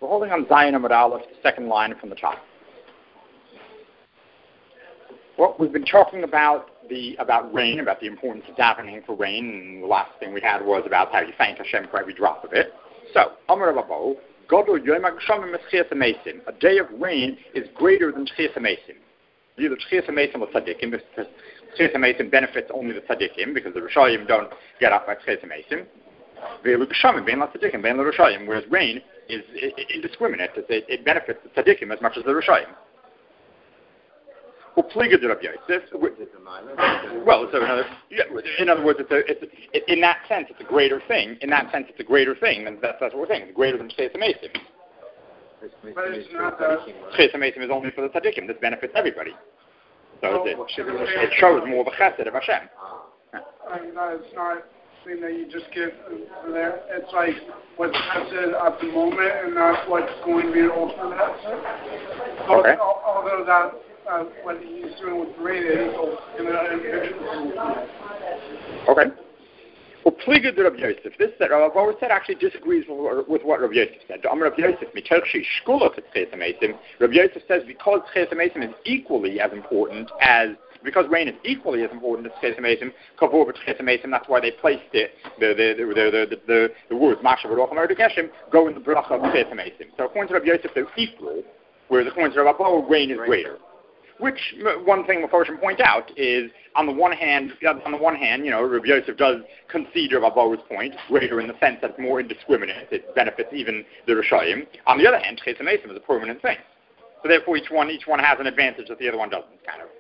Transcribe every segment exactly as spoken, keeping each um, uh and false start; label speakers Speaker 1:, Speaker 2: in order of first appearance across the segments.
Speaker 1: We're holding on Zion Amud Aleph, the second line from the top. Well, we've been talking about the about rain, about the importance of davening for rain, and the last thing we had was about how you thank Hashem for every drop of it. So, Amar Rabbo, Godol Yom HaGeshamim Tchias HaMeisim. A day of rain is greater than Tchias HaMeisim. Either Tchias HaMeisim or Tzadikim. Tchias HaMeisim benefits only the Tzadikim because the Rishayim don't get up by Tchias HaMeisim. Ve'elu Geshamim bein la Tzadikim bein la Rishayim. Whereas rain is indiscriminate. It, it benefits the Tzadikim as much as the Rishayim. Well, so in other, in other words, it's a, it's a, in that sense, it's a greater thing. In that sense, it's a greater thing, and that's, that's what we're saying. It's greater than Tchias HaMeisim. Tchias HaMeisim is only for the tzaddikim. This benefits everybody. So it, it shows more of a chesed of Hashem.
Speaker 2: And uh, it's not something that you just get there. It's like what's chesed at the moment, and not what's going to be the ultimate chesed. So
Speaker 1: okay.
Speaker 2: Although that. Uh, what he's doing with rain, in
Speaker 1: okay. Well, Pliga de Rabbi Yosef. This that Rav Arush said actually disagrees with, with what Rabbi Yosef said. Amar Rabbi Yosef, Miterchi Shkula Tchias HaMeisim. Rabbi Yosef says because Tchias HaMeisim is equally as important as because rain is equally as important as Tchias HaMeisim, Kavor Tchias HaMeisim. That's why they placed it. The the the the the, the, the words Masha V'Roch Amar Geshem go in the bracha of Tchias HaMeisim. So according to Rabbi Yosef, they're equal, whereas according to Rabbi Arush, rain is greater. Which one thing Mephoshim point out is, on the one hand, on the one hand, you know, Rabbi Yosef does concede Rabbi Arush's point, greater in the sense that it's more indiscriminate, it benefits even the Rishayim. On the other hand, Tchias HaMeisim is a permanent thing, so therefore each one, each one has an advantage that the other one doesn't, kind of.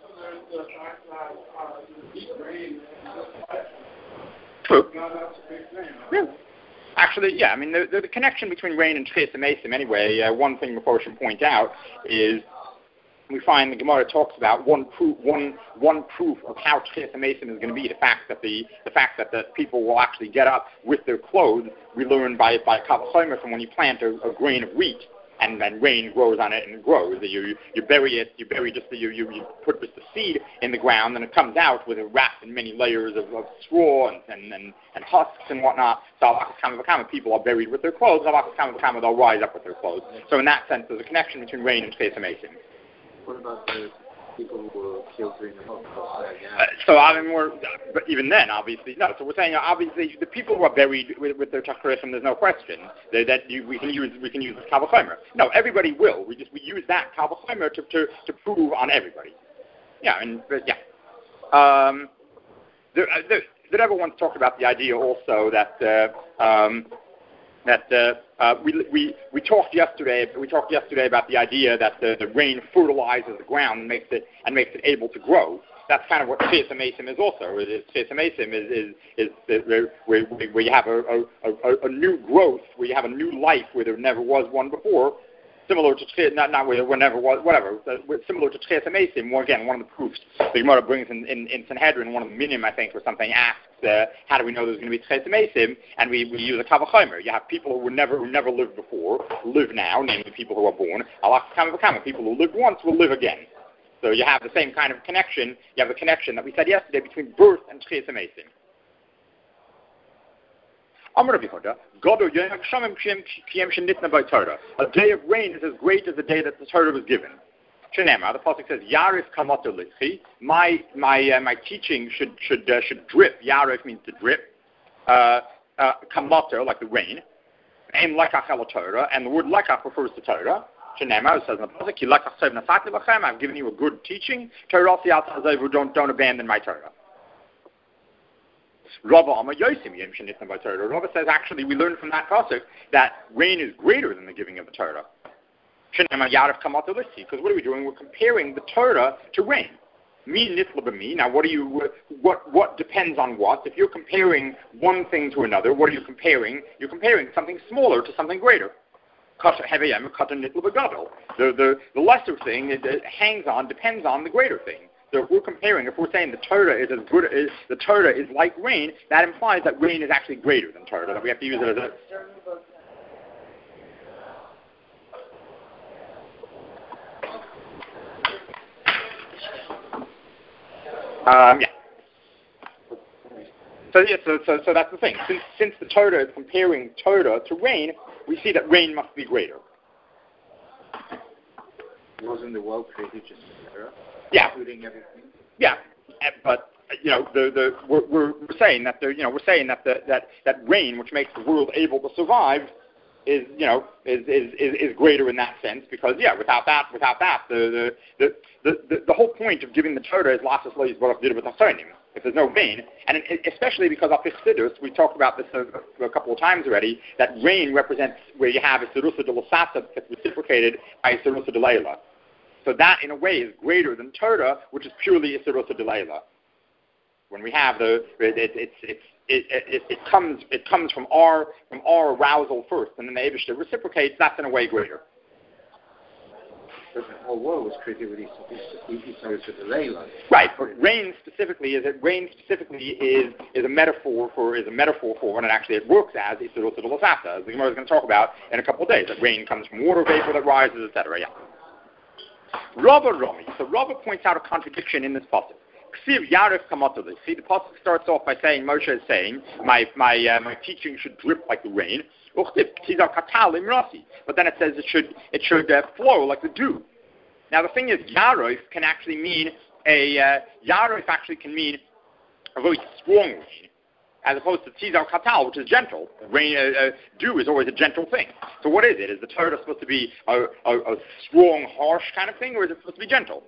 Speaker 1: True. Yeah. Actually, yeah. I mean, the, the, the connection between rain and Tchias HaMeisim, anyway. Uh, one thing Mephoshim point out is. We find the Gemara talks about one proof, one one proof of how Tchias HaMeisim is going to be the fact that the the fact that the people will actually get up with their clothes. We learn by by Kal Vachomer from when you plant a, a grain of wheat and then rain grows on it and it grows. You you bury it, you bury just the, you, you you put just the seed in the ground and it comes out with it wrapped in many layers of, of straw and, and, and, and husks and whatnot. So Alakas Kama V'Kama, people are buried with their clothes. Alakas Kama V'Kama, they'll rise up with their clothes. So in that sense, there's a connection between rain and Tchias HaMeisim.
Speaker 3: What about the people who were killed during the Holocaust?
Speaker 1: Uh, so I mean, we're, but even then, obviously, no. So we're saying, obviously, the people who are buried with, with their Tachrichim, there's no question that, that you, we can use we can use this Kal Vachomer. No, everybody will. We just we use that Kal Vachomer to, to to prove on everybody. Yeah, and but yeah. Um, there, uh, there, there ever once talked about the idea also that. Uh, um, That uh, uh, we we we talked yesterday. We talked yesterday about the idea that the, the rain fertilizes the ground and makes it and makes it able to grow. That's kind of what Tchias HaMeisim is also. Tchias HaMeisim is is is, is where, where, where you have a, a, a, a new growth, where you have a new life where there never was one before. Similar to not not where there never was whatever. Similar to Tchias HaMeisim. Well, again, one of the proofs the Gemara brings in, in, in Sanhedrin, one of the minim I think, or something asks. Uh, how do we know there's going to be Tchias HaMeisim? And we, we use a Kal Vachomer. You have people who were never who never lived before live now, namely people who are born. Alakas Kama V'Kama, people who lived once will live again. So you have the same kind of connection. You have the connection that we said yesterday between birth and Tchias HaMeisim. Amar Rabbi Yehuda, Godol Yom HaGeshamim Kiyem Shenitna by Torah. A day of rain is as great as the day that the Torah was given. Shenema, the pasuk says, Yarif Kamoto Litzchi. My my uh, my teaching should should uh, should drip. Yarif means to drip. Uh, uh, Kamoto, like the rain. Aim Lekach El Torah, and the word Lekach refers to Torah. Shenema, it says in the pasuk, Ki Lekach Sev Nafati Lachem. I've given you a good teaching. Torah don't don't abandon my Torah. Rava Amar Yosim Yom Shenitna by Torah. Rava says actually we learn from that pasuk that rain is greater than the giving of the Torah. Because what are we doing? We're comparing the Torah to rain. Now, what do you? What what depends on what? If you're comparing one thing to another, what are you comparing? You're comparing something smaller to something greater. The the the lesser thing it, it hangs on, depends on the greater thing. So if we're comparing, if we're saying the Torah is as good as the Torah is like rain, that implies that rain is actually greater than Torah. That we have to use it as a Um, yeah. So, yeah, so, so, so that's the thing. Since, since the Torah is comparing Torah to rain, we see that rain must be greater.
Speaker 3: Wasn't the world created just matter?
Speaker 1: Yeah.
Speaker 3: Including everything?
Speaker 1: Yeah, but you know, the the we're, we're saying that the you know we're saying that the that that rain, which makes the world able to survive, is you know is is is, is greater in that sense, because yeah, without that without that the the the the, the whole point of giving the Torah is lasses lois baruch did with hasonim. If there's no rain, and it, especially because of Chassidus, we talked about this a, a couple of times already, that rain represents where you have a Sirusa de Lasasa that's reciprocated by a Sirusa de Leila. So that, in a way, is greater than Torah, which is purely a Sirusa de Leila. When we have the, it, it, it's, it's, it, it, it comes, it comes from our, from our arousal first, and then the Eibishter reciprocates. That's in a way greater.
Speaker 3: But the whole world was created with Sirusa de Leila.
Speaker 1: Right, but rain specifically is it rain specifically is is a metaphor for is a metaphor for, and it actually it works as a Sirusa de Lasasa, as the Gemara is going to talk about in a couple of days. That rain comes from water vapor that rises, et cetera. Yeah. Rava Romi. So Rava points out a contradiction in this pasuk. Ksiv Yarif Kamatali. See, the pasuk starts off by saying, Moshe is saying, my my uh, my teaching should drip like the rain. But then it says it should it should uh, flow like the dew. Now the thing is, Yarif can actually mean a uh, Yarif actually can mean a very strong rain, as opposed to Tzizar Katal, which is gentle. Rain, uh, uh, dew is always a gentle thing. So what is it? Is the Torah supposed to be a, a, a strong, harsh kind of thing, or is it supposed to be gentle?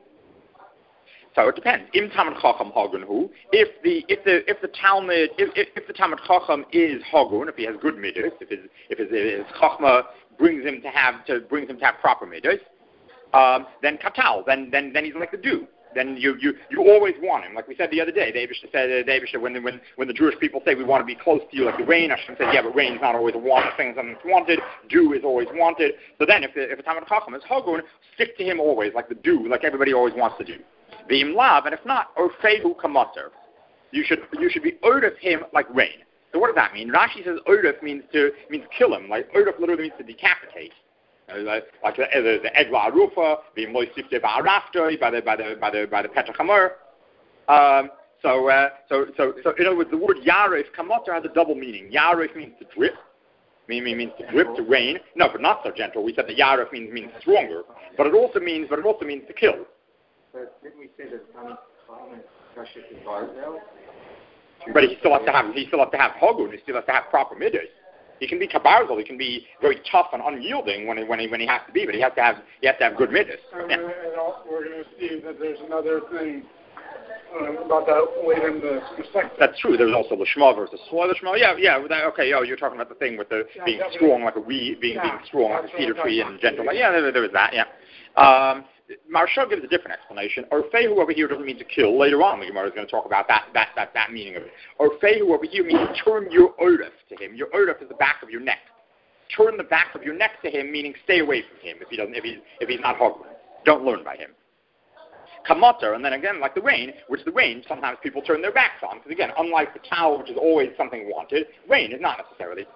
Speaker 1: So it depends. Im Talmud Chacham Hagunhu. If the if the if the Talmud if, if, if the Talmud Chacham is Hagun, if he has good midos, if his if his, his Chachma brings him to have to brings him to have proper midos, um, then Katal, then then then he's like the dew. Then you, you, you always want him. Like we said the other day, the Eibishter said, uh, the Eibishter, when, when, when the Jewish people say we want to be close to you like the rain, Hashem says, yeah, but rain's not always a wanted thing, something that's wanted. Dew is always wanted. So then if the, if a Talmud Chacham is Hagun, stick to him always, like the dew, like everybody always wants to do. The Imlav, and if not, Orfehu Kamater. You should, you should be out of him like rain. So what does that mean? Rashi says Odef means to, means kill him. Like Odef literally means to decapitate. Uh, like, like the, the, the Egla Arufa, the Moisifte Ba'araftoi, by the by the by the by the Petra Chamor. Um, so uh, so so so in other words, the word Yarif Kamoter has a double meaning. Yarif means to drip, meaning means to drip, to rain. No, but not so gentle. We said that Yarif means means stronger, but it also means but it also means to kill.
Speaker 3: But didn't we say that Talmud Chacham is Barzel?
Speaker 1: But he still has to have he still has to have Hogun. He still has to have proper midas. He can be kabarzel. He can be very tough and unyielding when he, when he, when he has to be, but he has to have he has to have good midas.
Speaker 2: And
Speaker 1: Yeah.
Speaker 2: we're going to see that there's another thing uh, about that later in the second.
Speaker 1: That's true. There's also Lishma versus Sloy Lishma. Yeah, yeah. That, okay. Oh, you're talking about the thing with the
Speaker 2: Yeah,
Speaker 1: being
Speaker 2: definitely.
Speaker 1: strong like a weed, being
Speaker 2: Yeah,
Speaker 1: being strong like a
Speaker 2: that's
Speaker 1: cedar
Speaker 2: what
Speaker 1: tree
Speaker 2: I'm
Speaker 1: and gentle. Like, yeah, there, there was that. Yeah. Um, Maharsha gives a different explanation. Orfehu over here doesn't mean to kill. Later on, the Gemara is going to talk about that that that, that meaning of it. Orfehu over here means to turn your odef to him. Your odef is the back of your neck. Turn the back of your neck to him, meaning stay away from him if he doesn't if he's if he's not hungry. Don't learn by him. Kamater, and then again, like the rain, which the rain, sometimes people turn their backs on. Because again, unlike the towel, which is always something wanted, rain is not necessarily.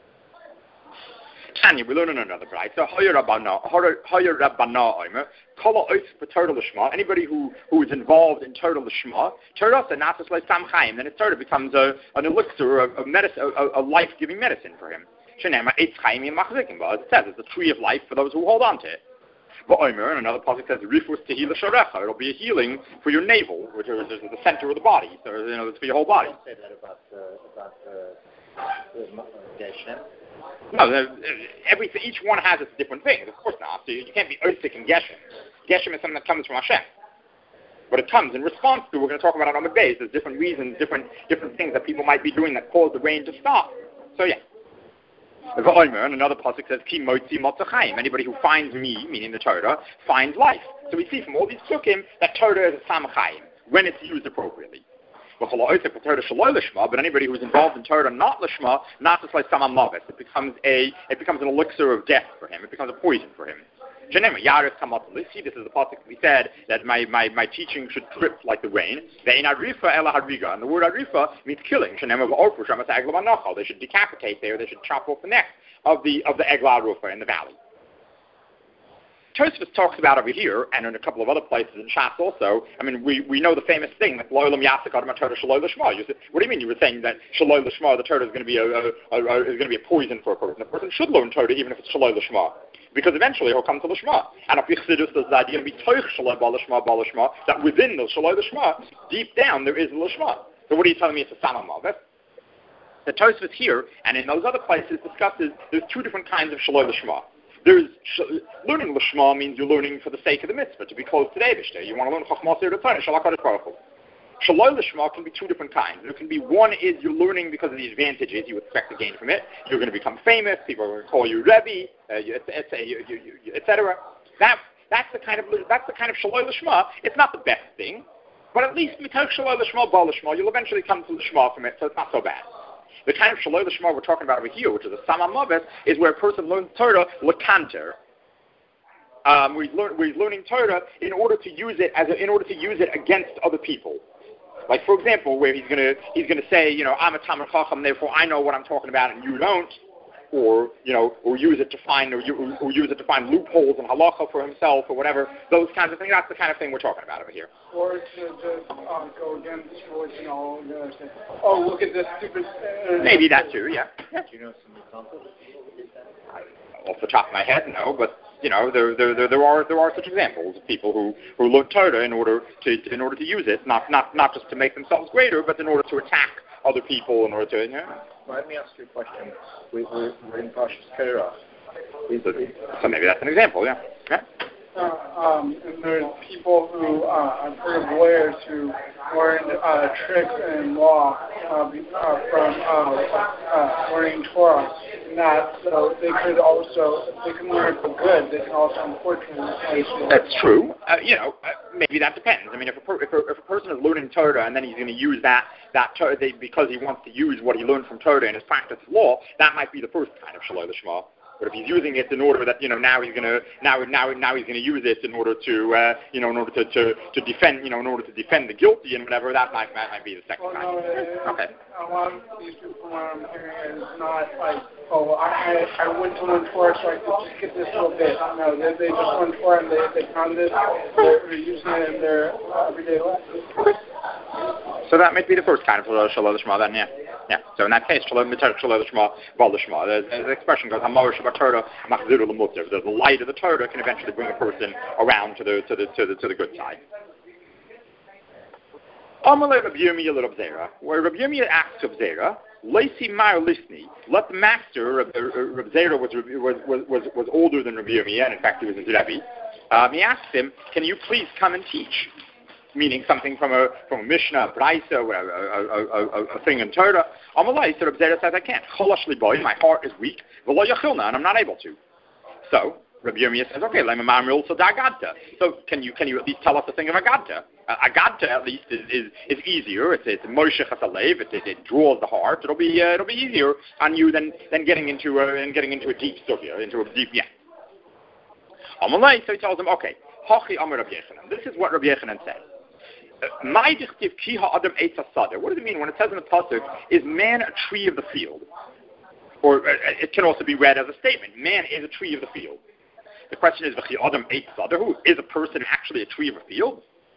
Speaker 1: Tanya, we learn in another bright. So, Hoyer Rabbana, Hoyer Rabbana Omer, Kala Ois for Torah Lishma, anybody who, who is involved in Torah Lishma, Torah and not just like Sam Chaim, then his Torah becomes a, an elixir, a, a, medicine, a, a life-giving medicine for him. Shenema Eitz Chaim Machzikim, but as it says, it's a tree of life for those who hold on to it. But Omer, and another passage says, Rifus Tehila Sharecha, it'll be a healing for your navel, which is, is the center of the body, so you know, it's for your whole body.
Speaker 3: Say that about uh, about uh, the Geshem.
Speaker 1: No, every, each one has its different things, of course not. So you, you can't be Oisik and Geshem. Geshem is something that comes from Hashem. But it comes in response to, we're going to talk about it on the base, there's different reasons, different different things that people might be doing that cause the rain to stop. So yeah. And another pasuk says, Ki motzi motzachayim. Anybody who finds me, meaning the Torah, finds life. So we see from all these psukim that Torah is a samachayim, when it's used appropriately. But anybody who's involved in Torah not lishma, not just like samam mavet, it becomes a it becomes an elixir of death for him. It becomes a poison for him. See, this is the pasuk we said that my, my, my teaching should drip like the rain. And the word arifa means killing. They should decapitate there. They should chop off the neck of the of the egla arufa in the valley. Tosfos talks about over here, and in a couple of other places in Shas also. I mean, we, we know the famous thing that Lo'olam Yasek Adam HaTorah Shaloi L'Shma. You said, what do you mean? You were saying that Shaloi L'Shma, the Torah is going to be a, a, a, a is going to be a poison for a person. A person should learn Torah even if it's Shaloi L'Shma, because eventually he'll come to L'Shma. And if Yichsidus there's the idea of B'toich Shaloi L'Shma L'Shma, that within the Shaloi L'Shma, deep down there is L'Shma. So what are you telling me? It's a Samamav? The Tosfos here and in those other places discusses there's two different kinds of Shaloi L'Shma. There's sh- learning L'Shma means you're learning for the sake of the mitzvah, to be close to the Eibishter. You want to learn Chachmas Yer Torah, Shalach HaKadosh Baruch Hu. Shaloi L'Shma can be two different kinds. There can be one is you're learning because of the advantages you expect to gain from it. You're going to become famous. People are going to call you Rebbe, uh, et cetera. That that's the kind of that's the kind of Shaloi L'Shma. It's not the best thing, but at least Mitoch Shaloi L'Shma, Bal L'Shma, you'll eventually come to L'Shma from it, so it's not so bad. The kind of Shaloi L'Shma we're talking about over here, which is a Sama Mavet, is where a person learns Torah L'Kanter. Um, we're, learn, we're learning Torah in order to use it as a, in order to use it against other people. Like, for example, where he's gonna he's gonna say, you know, I'm a Talmid Chacham, therefore I know what I'm talking about and you don't, or you know, or use it to find or, you, or use it to find loopholes in halacha for himself or whatever. Those kinds of things. That's the kind of thing we're talking about over here.
Speaker 2: Or to just um, go against what you know, uh, say, oh, look at this stupid. Uh,
Speaker 1: Maybe that too. Yeah. yeah.
Speaker 3: Do you know some examples?
Speaker 1: Off the top of my head, no, but you know, there there there, there are there are such examples of people who, who learn Torah in order to in order to use it, not not not just to make themselves greater, but in order to attack other people, in order to. You know.
Speaker 3: Well, let me ask you a question. We, we're, we're in Parshas Korach.
Speaker 1: So, so maybe that's an example. Yeah. Yeah.
Speaker 2: Uh, um, and there's people who, uh, I've heard of lawyers who learned uh, tricks and law uh, be, uh, from uh, uh, learning Torah. And that, so they could also, if they can learn it for good, they can also unfortunately.
Speaker 1: That's true. Uh, you know, uh, maybe that depends. I mean, if a, per, if, a, if a person is learning Torah and then he's going to use that, that Torah they, because he wants to use what he learned from Torah in his practice of law, that might be the first kind of Shaloi L'Shma. But if he's using it in order that, you know, now he's going to now now now he's going to use it in order to uh, you know in order to, to, to defend you know in order to defend the guilty and whatever, that might that might be the second
Speaker 2: well,
Speaker 1: kind.
Speaker 2: No, it,
Speaker 1: okay.
Speaker 2: A lot of these people, from what I'm hearing, is not like, oh, I I went to learn Torah so I could just get this little bit. No, they they just learned Torah and they they found this. They're, they're using it in their uh, everyday life.
Speaker 1: Okay. So that might be the first kind of Shaloi L'Shma then, yeah. Yeah. So in that case, Shaloi L'Shma, Bal L'Shma. The expression goes, Hamor Shabbat Torah, Machziru L'Mutter. The light of the Torah can eventually bring a person around to the to the to the to the good side. Amalei Rabbi Yirmiyah Reb Zera, where Rabbi Yirmiyah asks Reb Zera, Leisi Mar Lisni, let the master, Reb Zera was was was was older than Rabbi Yirmiyah, and in fact he was his Rebbe. Um, he asked him, can you please come and teach? Meaning something from a from a Mishnah, a Braisa, a, a, a, a thing in Torah. Amalei, so Reb Zera says, I can't. Cholash liboy, my heart is weak. V'lo yachilna, and I'm not able to. So Rabbi Yirmiyah says, okay, lema ma'amril so dagadta. So can you can you at least tell us the thing of agadta? Uh, agadta at least is is, is easier. It's it's moishech hasalev. It, it it draws the heart. It'll be uh, it'll be easier on you than than getting into a, and getting into a deep sugya, into a deep yeah. Amalei, so he tells him, okay, hachi amar Rabbi Yechanan. This is what Rabbi Yechanan said. What does it mean when it says in the pasuk, is man a tree of the field? Or uh, it can also be read as a statement, man is a tree of the field. The question is, is a person actually a tree of a field?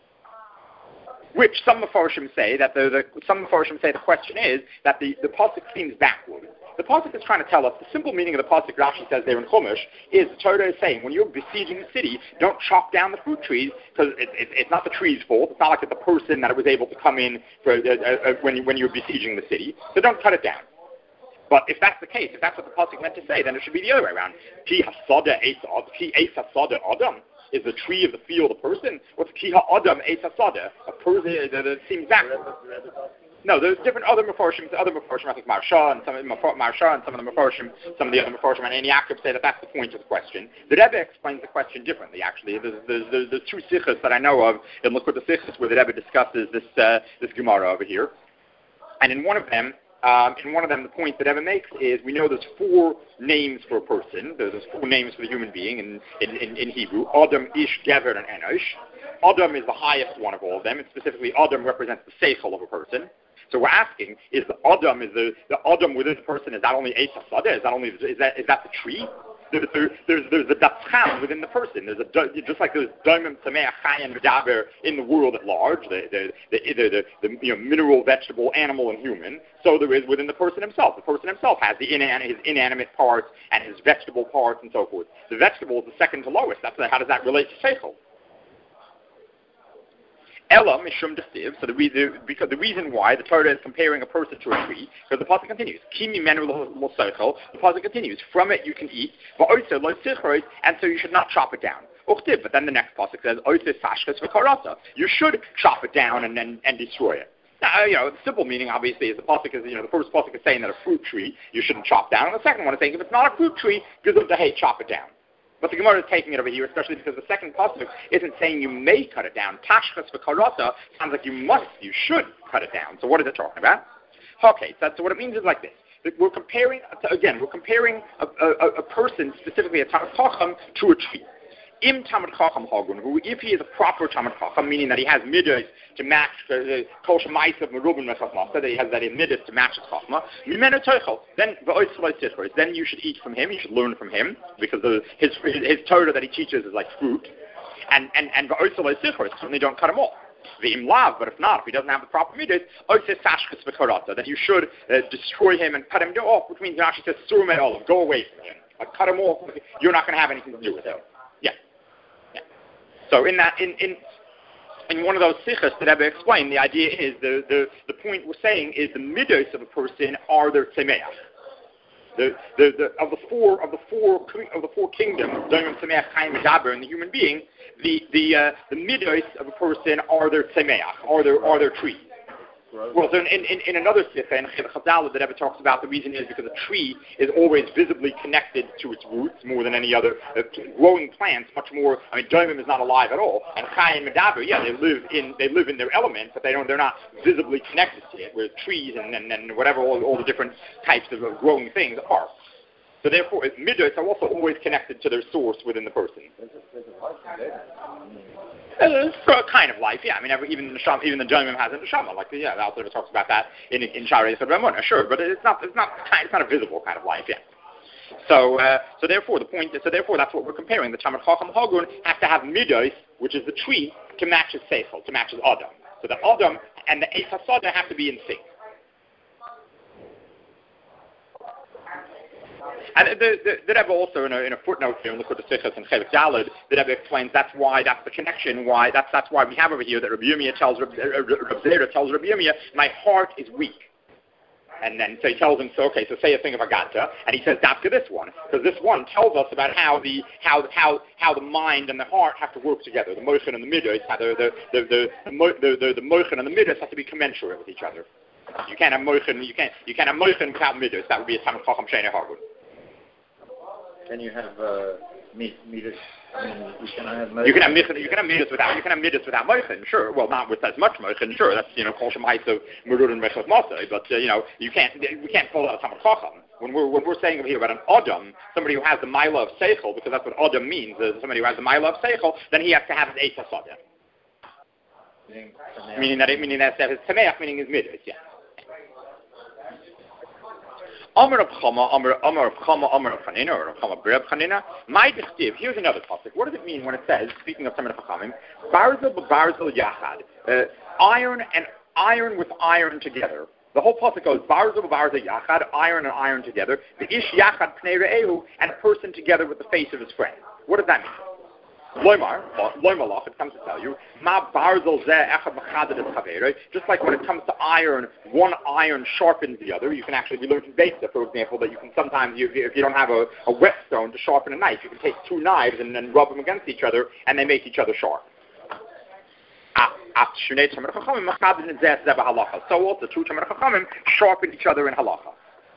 Speaker 1: Which some Mefarshim say that the, the some Mefarshim say the question is that the, the pasuk seems backward. The pasuk is trying to tell us, the simple meaning of the pasuk, Rashi says there in Chumash, is the Torah is saying, when you're besieging the city, don't chop down the fruit trees, because it, it, it's not the tree's fault. It's not like it's the person that was able to come in for, uh, uh, when, when you're besieging the city. So don't cut it down. But if that's the case, if that's what the pasuk meant to say, then it should be the other way around. Ki hasada eis ki eis hasada adam. Is the tree of the field a person? What's ki ha'adam eis hasada? A person that seems backward. No, there's different other Mefarshim, other Mefarshim, I think Marsha and some of the Marsha and some of the Mefarshim, some of the other Mefarshim, and Yaakov say that that's the point of the question. The Rebbe explains the question differently, actually. There's, there's, there's, there's two sichos that I know of in Likkutei Sichos where the Rebbe discusses this uh, this Gemara over here. And in one of them, um, in one of them, the point that Rebbe makes is we know there's four names for a person. There's, there's four names for the human being in, in, in, in Hebrew. Adam, Ish, Gever, and Enosh. Adam is the highest one of all of them, and specifically Adam represents the seichel of a person. So we're asking: Is the Adam, is the the Adam within the person? Is that only Eis Hasada? Is that only is that is that the tree? there's, there's, there's, there's a datzcham within the person. There's a, just like there's daimim sameach chayin v'daber in the world at large, the, the, the, the, the, the you know, mineral, vegetable, animal, and human, so there is within the person himself. The person himself has the inan- his inanimate parts and his vegetable parts and so forth. The vegetable is the second to lowest. That's the, how does that relate to seichel? Ella mishum d'chtiv. So the reason, because the reason why the Torah is comparing a person to a tree, because the pasuk continues. Kimi menu lo seichel. The pasuk continues. From it you can eat. Va'oser lo sichrois, and so you should not chop it down. Uchtiv. But then the next pasuk says oser sashkas v'karasa. You should chop it down and and, and destroy it. Now, you know, the simple meaning, obviously, is the pasuk is, you know, the first pasuk is saying that a fruit tree you shouldn't chop down, and the second one is saying if it's not a fruit tree, give them to hey, chop it down. But the Gemara is taking it over here, especially because the second pasuk isn't saying you may cut it down. Tashchas v'karata sounds like you must, you should cut it down. So what is it talking about? Okay, so, so what it means is like this. We're comparing, again, we're comparing a, a, a person, specifically a Talmid Chacham, to a tree. Im Talmid Chacham Hagun, who, if he is a proper Talmid Chacham, meaning that he has midas to match the Kol Shemaisa of Merubin Mechachmasa, that he has that in midas to match his Chachma, Mimenu Teichel, then then you should eat from him, you should learn from him, because the, his, his his Torah that he teaches is like fruit, and and and certainly don't cut him off. V'im lav, but if not, if he doesn't have the proper midas, then you should uh, destroy him and cut him off, which means it actually says surum et olav, go away from him, like, cut him off. You're not going to have anything to do with him. Yeah. Yeah. So in that in in in one of those sichas that Rebbe explained, the idea is the, the, the point we're saying is the midos of a person are their tzemeach. The, the, the, of the four of the four of the four kingdoms, Daimim, Tzemeach, Chaim, and Daber, and the human being, the the uh, the midos of a person are their tzemeach, are their are their trees. Well, so in, in, in another sicha, in Chazal, that Rebbe talks about, the reason is because a tree is always visibly connected to its roots more than any other uh, growing plants. Much more. I mean, Daimim is not alive at all, and Chaim and Daber, yeah, they live in they live in their element, but they don't. They're not visibly connected to it. Whereas trees and and, and whatever all, all the different types of growing things are. So therefore, midos are also always connected to their source within the person. Uh, for a kind of life, yeah. I mean, every, even the neshama, even the Daimim has a neshama. Like, yeah, the Alter Rebbe talks about that in in Sha'arei Yesod Ramona, sure, but it's not it's not it's not a visible kind of life, yeah. So uh, so therefore, the point is, so therefore, that's what we're comparing. The Talmid Chacham Hagun has to have midos, which is the tree, to match his seichel, to match his adam. So the adam and the Eis HaSadah have to be in sync. And the, the, the Rebbe also, in a, in a footnote here in the Likutei Sichos and Chelik Daled, the Rebbe explains that's why, that's the connection, why, that's that's why we have over here that Rabbi Yirmiyah tells, Rabbi Zera tells Rabbi Yirmiyah, my heart is weak. And then so he tells him, so okay, so say a thing of Agata, and he says, Dafka this one, because this one tells us about how the how how how the mind and the heart have to work together. The mochen and the midos, how the the the the the, the, the mochen and the midos have to be commensurate with each other. You can't have mochen, you can't you can't have mochen without midos. That would be a Talmid Chacham Sheinei Hagun.
Speaker 3: Can you have uh, midas? I mean, you can have
Speaker 1: you can have midas. You can have midas without. You can have midas without mochen. Sure. Well, not with as much mochen. Sure. That's you know kol shemaisa merud and mechas masay. But uh, you know you can't. We can't call that a Talmid Chacham. When we're when we're saying over here about an adam, somebody who has the mila of seichel, because that's what adam means. Uh, somebody who has the mila of seichel, then he has to have his eis hasadah. Meaning that meaning that his tameach, meaning his midas. Yeah. Amar of Chama, Amar Amar of Chama, Amar of Chanina, or of Chama Breb Chanina. My dichtiv. Here's another topic. What does it mean when it says, speaking of Talmid Chachamim, Barzel b'Barzel Yachad, uh, iron and iron with iron together. The whole pasuk goes Barzel b'Barzel Yachad, iron and iron together. The Ish Yachad Pnei Re'ehu, and a person together with the face of his friend. What does that mean? Loimar, Loimalach, it comes to tell you, Ma barzel zeh echad machaded es chaverei. Just like when it comes to iron, one iron sharpens the other. You can actually, we learned in Besa, for example, that you can sometimes, you, if you don't have a, a whetstone to sharpen a knife, you can take two knives and then rub them against each other, and they make each other sharp. So also, two Talmid Chachamim sharpen each other in halacha.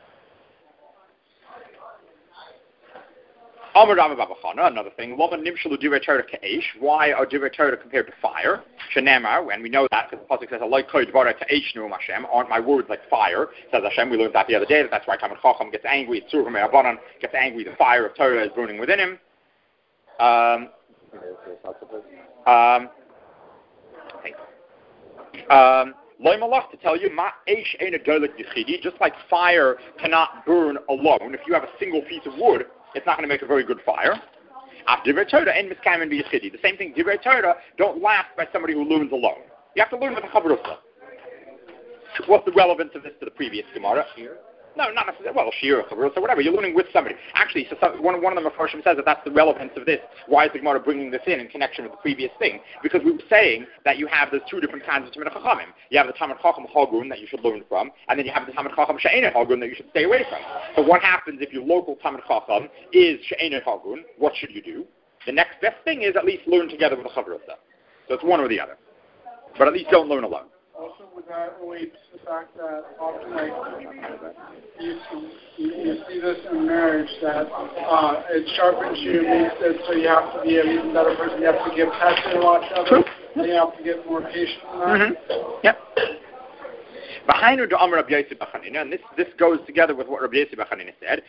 Speaker 1: Another thing, why are divrei Torah compared to fire? Shenemar, and we know that because the pasuk says, "Aloi kol dvarei ka'esh nu'um Hashem." Aren't my words like fire? Says Hashem. We learned that the other day. That's why Talmid Chacham gets angry. Tzur Rabbanan gets angry. The fire of Torah is burning within him. Um, um, um, Loimalach, to tell you, ma eish ein adolik yichidi, just like fire cannot burn alone. If you have a single piece of wood, it's not going to make a very good fire. Af divrei Torah ein miskayim b'yichidi. The same thing, divrei Torah don't last by somebody who learns alone. You have to learn with a chavrusa. What's the relevance of this to the previous Gemara? No, not necessarily. Well, shir, chavrusa, whatever. You're learning with somebody. Actually, so some, one, one of the Mefarshim says that that's the relevance of this. Why is the Gemara bringing this in in connection with the previous thing? Because we were saying that you have those two different kinds of Talmid Chachamim. You have the Talmid Chacham Hagun that you should learn from, and then you have the Talmid Chacham She'enei Hagun that you should stay away from. So what happens if your local Talmid Chacham is She'enei Hagun? What should you do? The next best thing is at least learn together with a chavrusa. So it's one or the other. But at least don't learn alone.
Speaker 2: Also, would that relate to the fact that often, like, you see, you, you see this in marriage, that uh, it sharpens you, makes it so you have to be an even better person. You have to give tested and watch others. And you have to get more patient in that.
Speaker 1: Mm-hmm. Yep. And this, this goes together with what Rabbi Yossi bar Chanina said.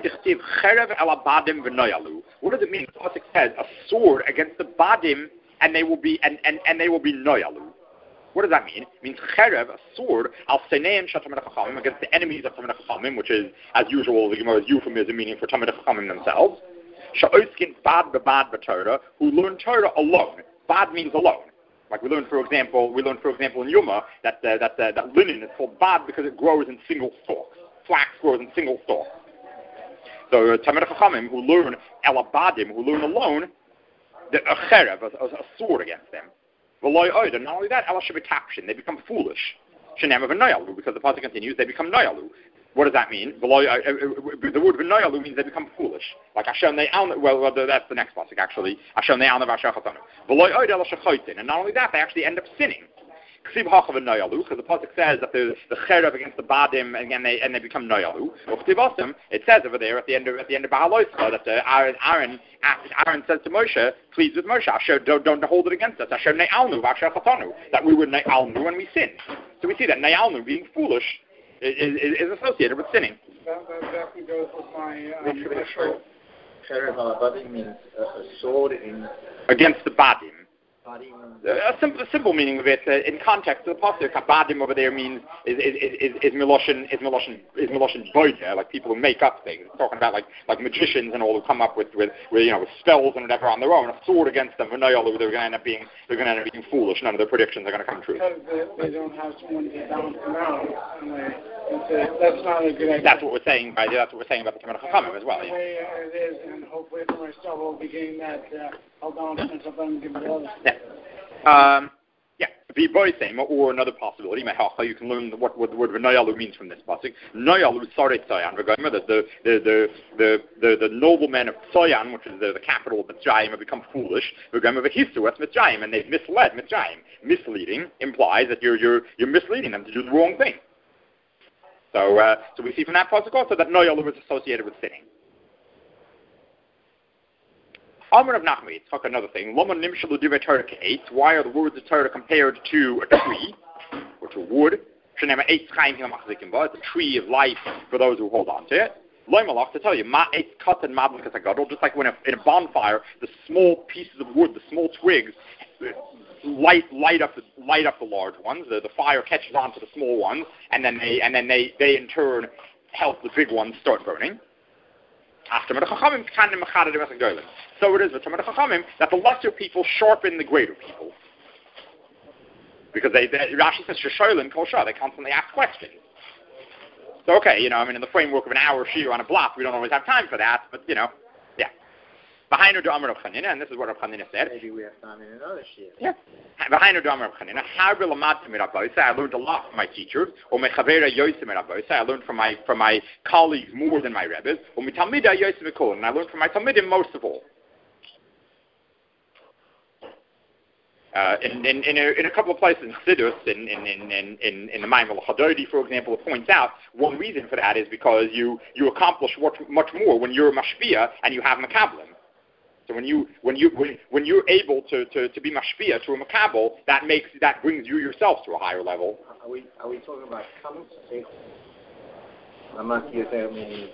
Speaker 1: What does it mean? The pasuk says a sword against the badim, and they will be and, and, and they will be noyalu. What does that mean? It means cherev, a sword, al seneim shatamid chachamim, against the enemies of tamid chachamim, which is, as usual, the Gemara's euphemism meaning for tamid chachamim themselves. Sha'oskin bad bebad b'Torah, who learn Torah alone. Bad means alone. Like we learned, for example, we learned, for example, in Yuma that uh, that uh, that linen is called bad because it grows in single stalks. Flax grows in single stalks. So uh, tamid chachamim who learn elabadim, who learn alone, the a cherev, a, a sword against them. And not only that, they become foolish. Because the pasuk continues, they become noyalu. What does that mean? The word noyalu means they become foolish. Like Hashem ne'alnu, well, that's the next pasuk actually. Hashem ne'alnu v'asher chatanu. And not only that, they actually end up sinning. Because the pasuk says that the the cherev against the badim, again they and they become noyalu. It says over there at the end of at the end of Bahaloischa that uh, Aaron Aaron Aaron says to Moshe, please with Moshe, Asher, don't, don't hold it against us. Asher ne'alnu v'asher chatanu, that we were ne'alnu when we sinned. So we see that ne'alnu, being foolish, is, is, is associated with sinning.
Speaker 2: That, that definitely goes with my um, initial.
Speaker 3: Cherev al-badim means a, a sword in
Speaker 1: against the badim.
Speaker 3: Uh,
Speaker 1: a simple, simple meaning of it, uh, in context of the pasuk, kabadim over there means is is is is miloshin is miloshin is miloshin boida, like people who make up things. It's talking about like like magicians and all who come up with with, with you know with spells and whatever on their own. A sword against them, they're going to end up being they're going to end up being foolish. None of their predictions are going to come true.
Speaker 2: Because they, they don't have someone to balance them out. And they, a, that's not a good idea.
Speaker 1: That's what we're saying. By that's what we're saying about the Talmid Chachamim as well.
Speaker 2: The way it is, and hopefully for myself, will be getting that uh, held on and something give it others.
Speaker 1: Yeah. Um, yeah, the boy same or another possibility. You can learn what, what the word noyalu means from this pasuk. Noyalu saret Tzayan. The the the the the the noblemen of Tzayan, which is the, the capital of Mitzrayim, have become foolish. Mitzrayim, and they've misled Mitzrayim. Misleading implies that you're you're you're misleading them to do the wrong thing. So uh, so we see from that pasuk also that noyalu is associated with sinning. Amar of Nachman, talk another thing. Why are the words of Torah compared to a tree, or to wood? It's a tree of life for those who hold on to it. To tell you, just like when a, in a bonfire, the small pieces of wood, the small twigs, light light up the light up the large ones. The, the fire catches on to the small ones, and then they and then they, they in turn help the big ones start burning. So it is with Talmid Chachamim that the lesser people sharpen the greater people. Because they, they Rashi says, Shesholim kol shah, they constantly ask questions. So, okay, you know, I mean, in the framework of an hour shiur on a block, we don't always have time for that, but, you know, yeah. Behind the Amar of Chanina, and this is what Rav Chanina said.
Speaker 3: Maybe we have time in another shiur.
Speaker 1: Yeah. Behind the Amar of Chanina, I learned a lot from my teachers. Or I learned from my from my colleagues more than my rebbes. Or and I learned from my talmidim most of all. Uh, in, in, in, a, in a couple of places in Chassidus, in, in, in, in, in the Maimon Chadodi, for example, it points out one reason for that is because you, you accomplish much, much more when you're a mashpia and you have makablim. So when you when you when, when you're able to, to, to be mashpia to a makabel, that makes that brings you yourself to a higher level.
Speaker 3: Are we are we talking about kamus? I'm not here to me.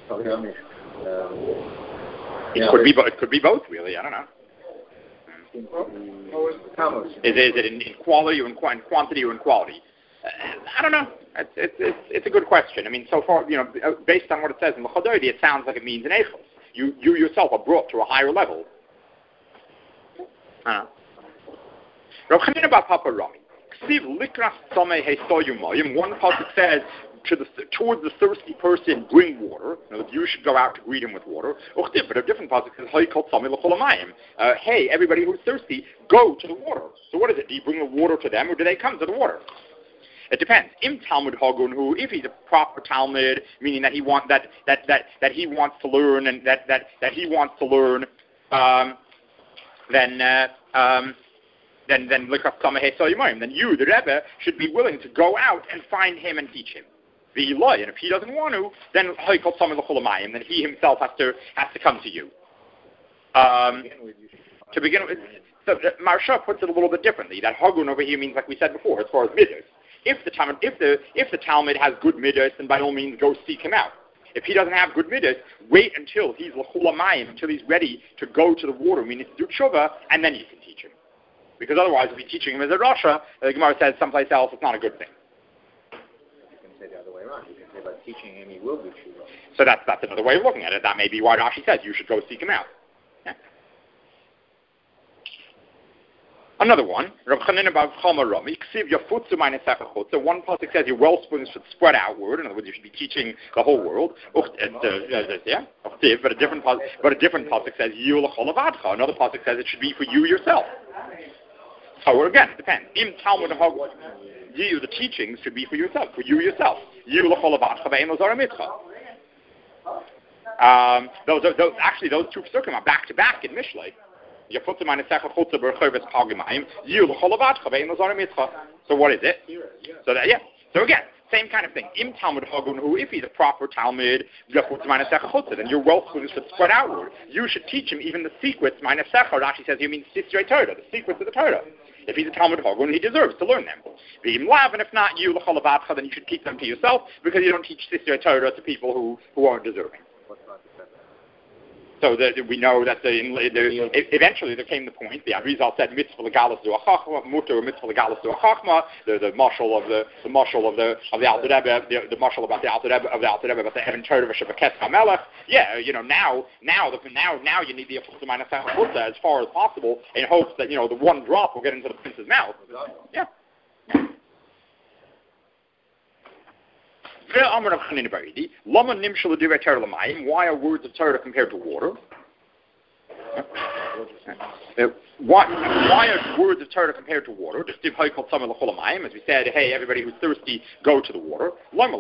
Speaker 1: It could be it could be both, really. I don't know.
Speaker 3: Is it, is
Speaker 1: it in, in quality or in, in quantity or in quality? I don't know. It's, it's, it's, it's a good question. I mean, so far, you know, based on what it says in the Chododi, it sounds like it means an Eichos. You, you yourself are brought to a higher level. I don't know. Rav Chanina bar Papa Rami. One pasuk says, to the, towards the thirsty person, bring water. In other words, you should go out to greet him with water. But a different pasuk says, uh, hey, everybody who's thirsty, go to the water. So what is it? Do you bring the water to them, or do they come to the water? It depends. Im Talmud Hagun, who, if he's a proper Talmud, meaning that he want that that that that he wants to learn and that that that he wants to learn, um, then uh, um, then then then you, the Rebbe, should be willing to go out and find him and teach him. And if he doesn't want to, then then he himself has to has to come to you. Um, to begin with, so Maharsha puts it a little bit differently. That Hagun over here means, like we said before, as far as midos. If the Talmud, if the if the Talmud has good midos, then by all means go seek him out. If he doesn't have good midos, wait until he's l'chulamayim, until he's ready to go to the water, meaning to do tshuva, and then you can teach him. Because otherwise, if you're teaching him as a Rasha, the Gemara says someplace else, it's not a good thing.
Speaker 3: Say the other way around. You can say by teaching him he will do tshuva.
Speaker 1: So that's that's another way of looking at it. That may be why Rashi says you should go seek him out. Yeah. Another one, Rav Chanina bar Chama Rami, Ksiv Yafutzu Meine Sefer Chutz. So one pasuk says your wellsprings should spread outward. In other words, you should be teaching the whole world. Yeah, but a different pasuk, but a different pasuk says Yu l'chol avadcha. Another pasuk says it should be for you yourself. So again, it depends. Im Talmud Hagun. You, the teachings should be for yourself, for you yourself. You l'chol avadcha ve'en lo zara mitcha. Um, those, those actually those two psukim are back to back in Mishlei. So what is it? So that, yeah. So again, same kind of thing. Im Talmud Hagun, who if he's a proper Talmud, then your wealth should spread outward. You should teach him even the secrets. Rashi says you mean Sisrei Torah, the secrets of the Torah. If he's a Talmud Hagun, he deserves to learn them. And if not you, then you should keep them to yourself, because you don't teach Sisrei Torah to people who, who aren't deserving. So that we know that the, the, eventually there came the point. The Arizal said mitzvah legalis to a chachma, mutter mitzvah legalis to a chachma. The the marshal of the the marshal of the of the Alter Rebbe, the, the marshal about the Alter Rebbe of the Alter Rebbe about the Evan Torah of Shabbaket HaMelech. Yeah, you know now now the, now now you need the Afutza Minus Afutza as far as possible in hopes that you know the one drop will get into the prince's mouth. Yeah. Why are words of Torah compared to water? Uh, why, why are words of Torah compared to water? As we said, hey, everybody who's thirsty, go to the water.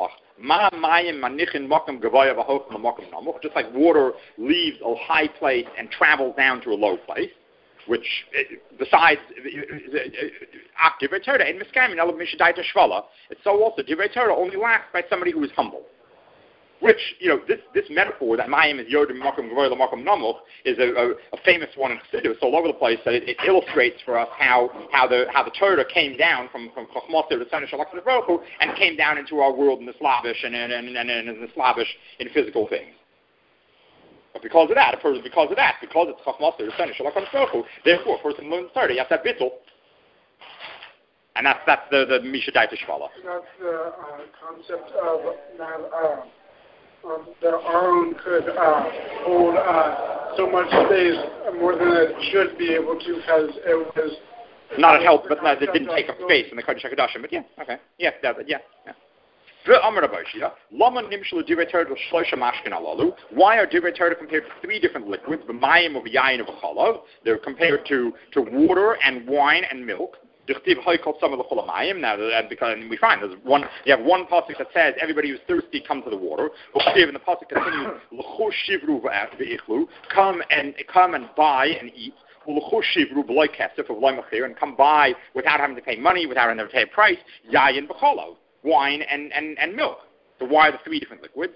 Speaker 1: Just like water leaves a high place and travels down to a low place, which, besides, Divrei Torah, it's so also, Divrei Torah only lasts by somebody who is humble. Which, you know, this, this metaphor that Mayim is Yodim Makom Gavoy Makom Namuch is a, a, a famous one in Chassidus all over the place. That it, it illustrates for us how, how the how the Torah came down from from Chochmah to the Son of Shalach Baruch Hu and came down into our world in the Slavish and and and, and, and in the Slavish in physical things. But because of that, a person, because of that, because it's Chochmah to the Son of Shalach Baruch Hu, therefore, a person learns Torah. You have to have bittul. And that's that's the the Misha Daita Shvala.
Speaker 2: That's the uh, concept of not, uh, um, that Aaron could uh, hold uh, so much space more than it should be able to, because it was
Speaker 1: not a help, but no, it didn't take up space in the Kodesh HaKadoshim. But yeah, okay, yeah, that, yeah, yeah. Why are Divrei Torah compared to three different liquids? B'mayim, of yayin, of chalav. They're compared to to water and wine and milk. Now, and because we find there's one, you have one pasuk that says everybody who's thirsty come to the water. And the pasuk continues, come and come and buy and eat. And come buy without having to pay money, without having to pay a price. Yayin b'chalav, wine and, and, and milk. So why are the three different liquids?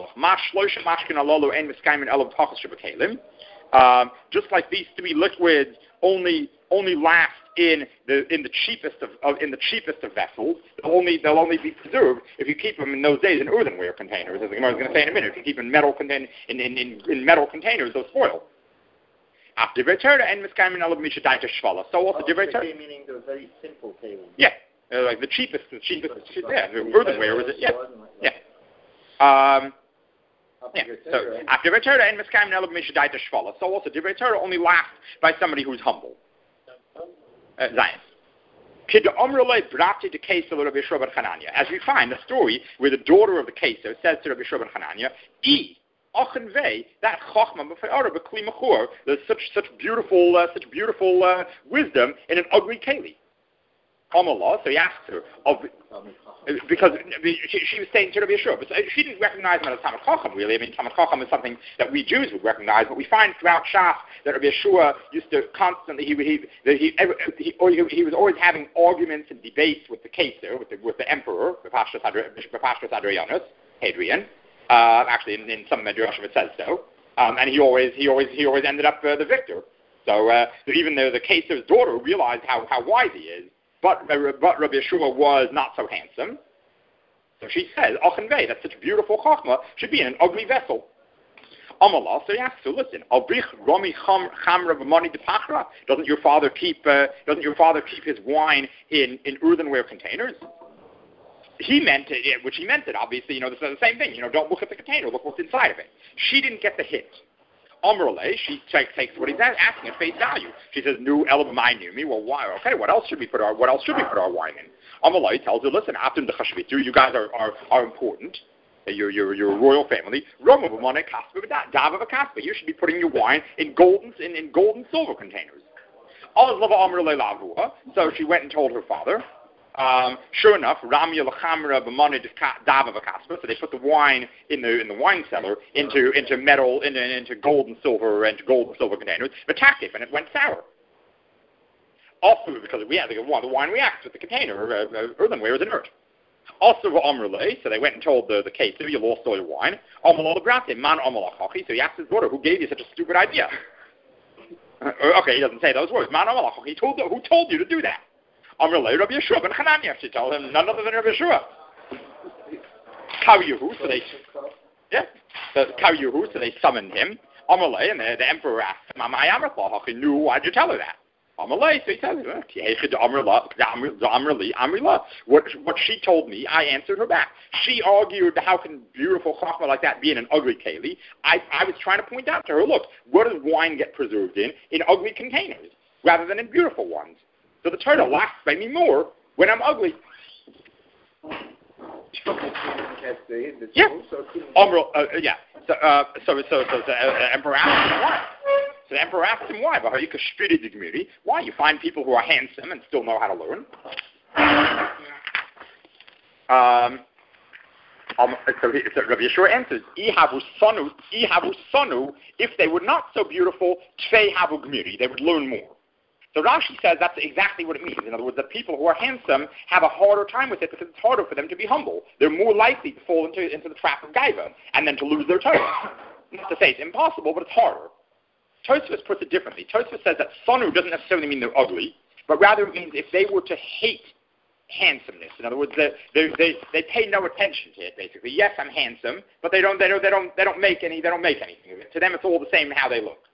Speaker 1: Um, just like these three liquids only only last in the in the cheapest of, of in the cheapest of vessels. They'll only they'll only be preserved if you keep them in those days in earthenware containers. As the Gemara is going to say in a minute, if you keep in metal contain in, in, in, in metal containers, they'll spoil. After Divrei Torah and Miskayim Elav Misha Daita Shvala. So also Divrei Torah,
Speaker 3: meaning they're very simple things.
Speaker 1: Yeah. Uh, like the cheapest, the cheapest, yeah, the earthenware was it? Yeah, yeah. Um, yeah. So after Divrei Torah and Miskayim Nelav Mishadai Teshvala. So also Divrei Torah only lasts by somebody who's humble. Uh, Zion. As we find the story where the daughter of the Keser says to Rabbi Shua ben Hanania, "E, ochenvei that chachma b'fe'ara b'kli mechor." There's such such beautiful uh, such beautiful uh, wisdom in an ugly keli. Amallah, so he asked her, of, because she, she was saying to Rabbi Yeshua, but she didn't recognize him as Talmid Chacham, really. I mean, Talmid Chacham is something that we Jews would recognize, but we find throughout Shas that Rabbi Yeshua used to constantly, he he he, he, he, he was always having arguments and debates with the Keser, with the, with the emperor, B'Pashtas Adrianus, Hadrian. Uh, actually, in, in some Midrashim it says so, um, and he always he always he always ended up uh, the victor. So, uh, so even though the Keser's daughter realized how how wise he is. But, but Rabbi Yeshua was not so handsome. So she says, Ochenvei, that such beautiful chachma should be in an ugly vessel. Amallah, so he asks her, listen, Albrich Romi Chamra B'mani Depachra, doesn't your father keep uh, doesn't your father keep his wine in, in earthenware containers? He meant it, which he meant it, obviously, you know, this is the same thing, you know, don't look at the container, look what's inside of it. She didn't get the hint. Amrale, she takes, takes what he's asking at face value. She says, "Nu elam numi." Well, why? Okay, what else should we put our what else should we put our wine in? Amrale tells her, "Listen, after the chashvitu, you guys are are, are important. You're you're you're a royal family. Roma b'monei kaspa dava v'kaspa. You should be putting your wine in golden in, in gold and silver containers." So she went and told her father. Um, sure enough, Ramya Lachamra B'Mani Dava Vakaspa. So they put the wine in the in the wine cellar into into metal, into, into gold and silver and gold and silver containers. But takif, and it went sour. Also because we had the, the wine reacts with the container, uh, uh, earthenware is inert. Also Amrle, so they went and told the the case, you lost all your wine. Amalol Brate, Man Amalachachi. So he asked his daughter, who gave you such a stupid idea? uh, okay, he doesn't say those words. Man Amalachachi. He told who told you to do that? Amrle Rabbi Yeshua ben Hanania. She told him none other than Rabbi Yeshua. Karyuhu, so they yeah, so Karyuhu, so they summoned him. Amrle, and the, the emperor asked him, Amai Amrle, he knew, why'd you tell her that? Amrle, so he tells him, what what she told me, I answered her back. She argued, how can beautiful chachma like that be in an ugly keli? I, I was trying to point out to her, look, where does wine get preserved in? In ugly containers, rather than in beautiful ones. So the Torah lasts by me more when I'm ugly. Yeah. Amr, uh, yeah. So, uh, so, so, so, the uh, emperor asked him why. So the emperor asked him why. Why? You find people who are handsome and still know how to learn. Um, um, so, he, so Rabbi Yeshua answers, Ihavu sonu, Ihavu sonu, if they were not so beautiful, Tvei havu gmiri, they would learn more. So Rashi says that's exactly what it means. In other words, that people who are handsome have a harder time with it because it's harder for them to be humble. They're more likely to fall into, into the trap of gaiva and then to lose their Torah. Not to say it's impossible, but it's harder. Tosfos puts it differently. Tosfos says that sonu doesn't necessarily mean they're ugly, but rather it means if they were to hate handsomeness. In other words, they they they, they pay no attention to it. Basically, yes, I'm handsome, but they don't they don't they don't they don't make any they don't make anything of it. To them, it's all the same how they look.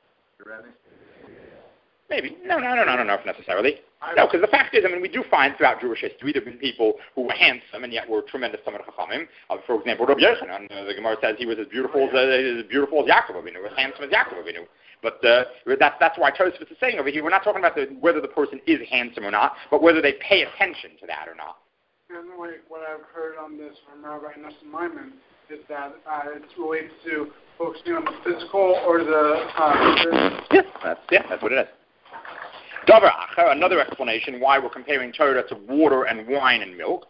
Speaker 1: Maybe. No, no, no, no, no, not necessarily. No, because the fact is, I mean, we do find throughout Jewish history there have been people who were handsome and yet were tremendous Talmid Chachamim. Uh, for example, Rabbi Yochanan, uh, the Gemara says he was as beautiful as, uh, as beautiful as Yaakov Avinu, as handsome as Yaakov Avinu. But uh, that's that's why Tosfos is saying over here, we're not talking about the, whether the person is handsome or not, but whether they pay attention to that or not.
Speaker 2: And what I've heard on this from Rabbi Nosson Maimon is that uh, it's related to focusing on the physical or the... Uh,
Speaker 1: yes, that's, yeah, that's what it is. Davar Acher, another explanation why we're comparing Torah to water and wine and milk.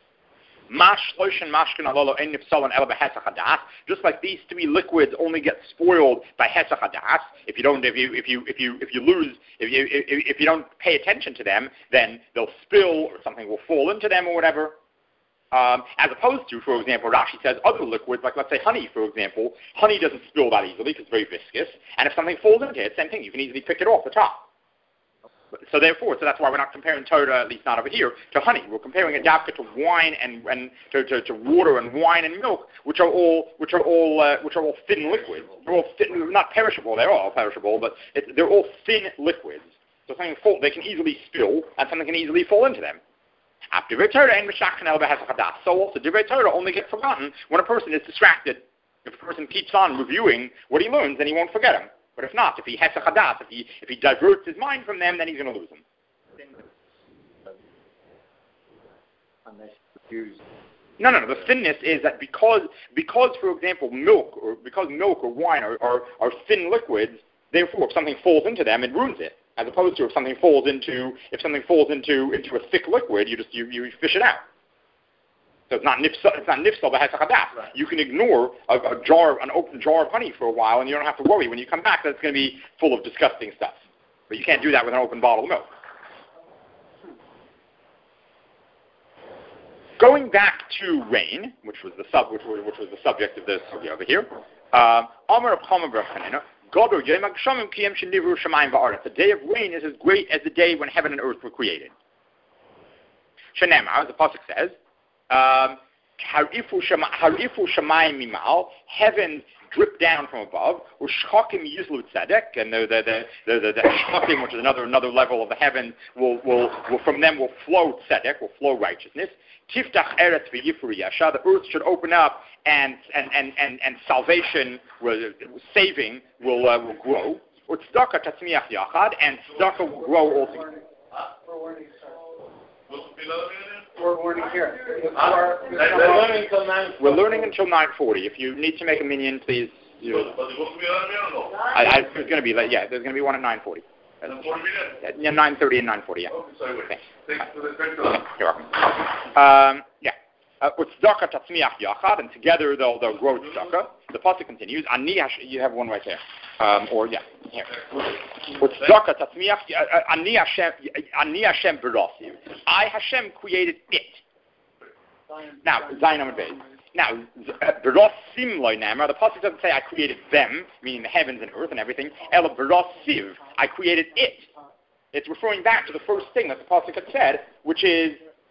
Speaker 1: Just like these three liquids only get spoiled by hesach hadas. If you don't, if you, if you, if you, if you lose, if you, if, if you don't pay attention to them, then they'll spill or something will fall into them or whatever. Um, as opposed to, for example, Rashi says other liquids, like let's say honey, for example, honey doesn't spill that easily because it's very viscous, and if something falls into it, same thing, you can easily pick it off the top. So therefore, so that's why we're not comparing Torah, at least not over here, to honey. We're comparing it dafka to wine and, and to, to, to water and wine and milk, which are all which are all uh, which are all thin liquids. They're all thin, not perishable. They're all perishable, but it, they're all thin liquids. So something fall, they can easily spill, and something can easily fall into them. After Divrei Torah and Meshachanel b'Hesach Hadas. So also Divrei Torah only get forgotten when a person is distracted. If a person keeps on reviewing what he learns, then he won't forget them. But if not, if he Hesach Hadas, if he if he diverts his mind from them, then he's going to lose them.
Speaker 3: Unless used.
Speaker 1: No, no, no. The thinness is that because, because for example, milk or because milk or wine are, are, are thin liquids, therefore, if something falls into them, it ruins it. As opposed to if something falls into if something falls into into a thick liquid, you just you, you fish it out. So it's not nifsal, it's not nifsal b'Hesach Hadas.
Speaker 3: Right.
Speaker 1: You can ignore a, a jar, an open jar of honey for a while, and you don't have to worry when you come back that it's going to be full of disgusting stuff. But you can't do that with an open bottle of milk. Going back to rain, which was the sub, which was, which was the subject of this over here. Amar of Chama B'Chanina, Godor Yom HaGshamim Kiyem Shenivru Shamayim Va'aretz. The day of rain is as great as the day when heaven and earth were created. Shenemar, the pasuk says, um, Harifu Shamayim Mimal, heaven drip down from above, or Shchakim Yizlu Tzedek, and the the the the, the, the Shchakim, which is another another level of the heaven, will will, will from them will flow Tzedek, will flow righteousness. Tiftach Eretz v'Yifur Yasha, the earth should open up, and and and and, and salvation, will, saving will uh, will grow. Or Tzedakah Tatzmiach Yachad, and Tzedakah will grow all together.
Speaker 2: We're warning, We're warning here.
Speaker 3: Uh, we're learning until nine.
Speaker 1: We're learning until nine forty. If you need to make a minion, please. You, I, I, there's going to be yeah, there's going to be one at nine forty. Yeah, nine thirty and nine forty. Yeah. Okay. You're welcome. Um, yeah. Tzedakah tatzmiach yachad, and together they'll they'll grow tzedakah. The pasuk continues. Ani Hashem, you have one right there. Um, or yeah, here. Tzedakah tatzmiach. Ani Hashem. Ani Hashem berasi. I Hashem created it. Now Zayin Amud Beis. Now, Berasim loy namar, the pasuk doesn't say I created them, meaning the heavens and earth and everything. Ela berasiv, I created it. It's referring back to the first thing that the pasuk had said, which is,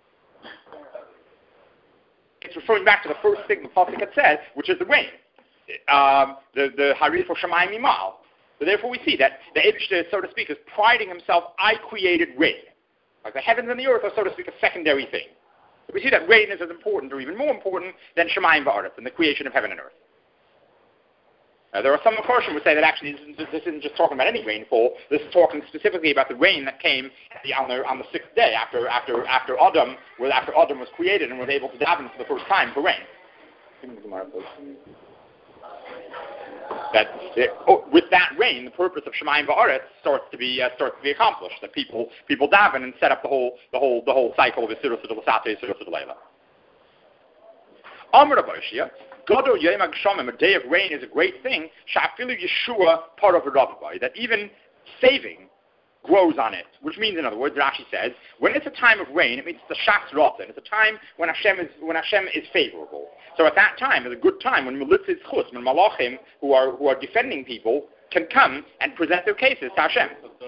Speaker 1: it's referring back to the first thing the pasuk had said, which is the rain. Um, the the harif or shamayim mimal. So therefore we see that the Eibishter, so to speak, is priding himself, I created rain. Like the heavens and the earth are, so to speak, a secondary thing. So we see that rain is as important, or even more important, than Shemayim Va'aretz, and the creation of heaven and earth. Uh, there are some Mepharshim who say that actually this isn't, this isn't just talking about any rainfall. This is talking specifically about the rain that came at the, on, the, on the sixth day after after after Adam, well, after Adam was created and was able to daven for the first time for rain. That oh, with that rain, the purpose of Shemayim Va'aretz starts to be uh, starts to be accomplished. That people people daven and set up the whole the whole the whole cycle of Yisirus to the Lasate, Yisirus to the Leila. Amar Abarshia, Godol Yom HaGshamim, a day of rain is a great thing. Sha'afilu Yeshua part of a Rabbi, that even saving grows on it, which means, in other words, Rashi says, when it's a time of rain, it means it's a Shas Rotten. It's a time when Hashem is when Hashem is favorable. So at that time is a good time when Melitz is Chus, when Malachim, who are who are defending people, can come and present their cases to Hashem.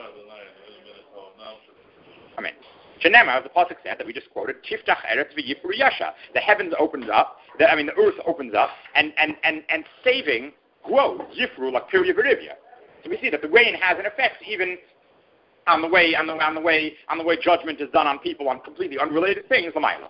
Speaker 1: I mean, Shenema, as the pasuk said that we just quoted, Tiftach Eretz v'Yifur Yasha. The heavens opens up. The, I mean, the earth opens up, and and and and saving grows. Yifru like Pirya Berivya. So we see that the rain has an effect even on the way on the on the way on the way judgment is done on people on completely unrelated things. L'mayla.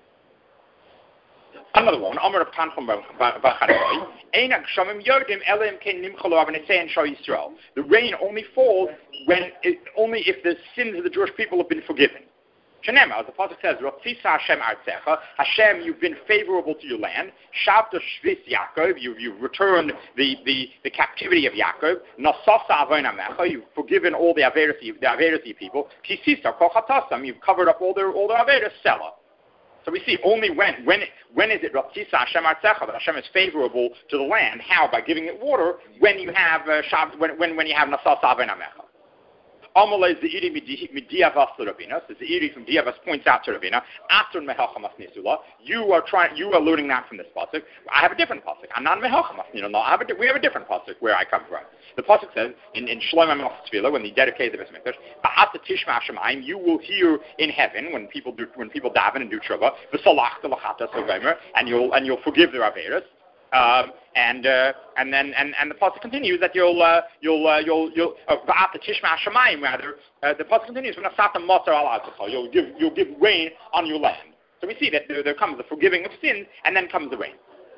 Speaker 1: Another one, Amar of Tanchum B'Chanoi, Ein HaGshamim Yodim Elim Kein Nimchalo Avnesein Shal Yisrael. The rain only falls when it, only if the sins of the Jewish people have been forgiven. Shenema, as the pasuk says, Ratzisa Hashem Artzecha, Hashem, you've been favorable to your land. Shavta Shvis Yaakov, you've, you've returned the, the, the captivity of Yaakov. Nasasa Avon Amecha, you've forgiven all the Averisi, the Averisi people. Kisisa Kochatasam, you've covered up all their all their Averis Sela. So we see only when when when is it Ratzisa Hashem Artzecha that Hashem is favorable to the land? How? By giving it water when you have uh, shav, when when when you have Nasasa Avon Amecha. Amalei Zeiri Midiavas to Ravina. So Zeiri from Diavas points out to Ravina. After Mehachamas Nisula, you are trying, you are learning that from this pasuk. I have a different pasuk. I'm not Mehachamas. You know, no, I have a, we have a different pasuk where I come from. The pasuk says in in Shlomo Melech Tzvila when he dedicated the Beis Mikdash, Ba'ata Tishma Shemayim, you will hear in heaven when people do when people daven and do tshuva, V'salach L'chata Sovemer, and you'll and you'll forgive their averos. Um, and uh, and then and, and the pasuk continues that you'll uh, you'll uh, you'll you'll uh, tishma shamayim rather. Uh, the pasuk continues when you'll give you'll give rain on your land. So we see that there, there comes the forgiving of sins, and then comes the rain.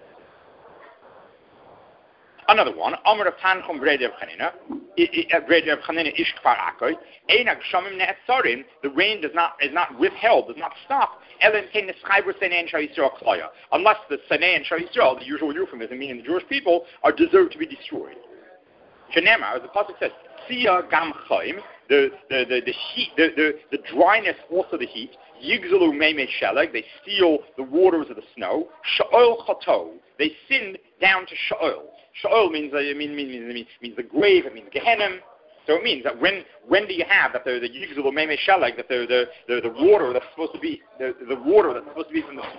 Speaker 1: Another one, Amr of Tanchum Brede of Chanina, Brede of Chanina Ish Kfar Akoy, Einag Shamim Ne'etzarim, the rain does not is not withheld, does not stop, Elen Tein Neschaiber Senei and Shal Yisrael Kloya, unless the Senei and Shal Yisrael, the usual euphemism meaning the Jewish people, are deserved to be destroyed. Shenema, as the pasuk says, Tzia Gam Chaim, the the the the heat, the the, the dryness, also the heat. Yigzelu Meimei Sheleg, they steal the waters of the snow. Sha'ol Chato, they sinned down to Sha'ol. Sha'ol means, uh, means, means, means, means the grave, it means Gehenna. So it means that when when do you have that the the Yigzelu Meimei Sheleg, that the, the, the, the water that's supposed to be, the, the water that's supposed to be from the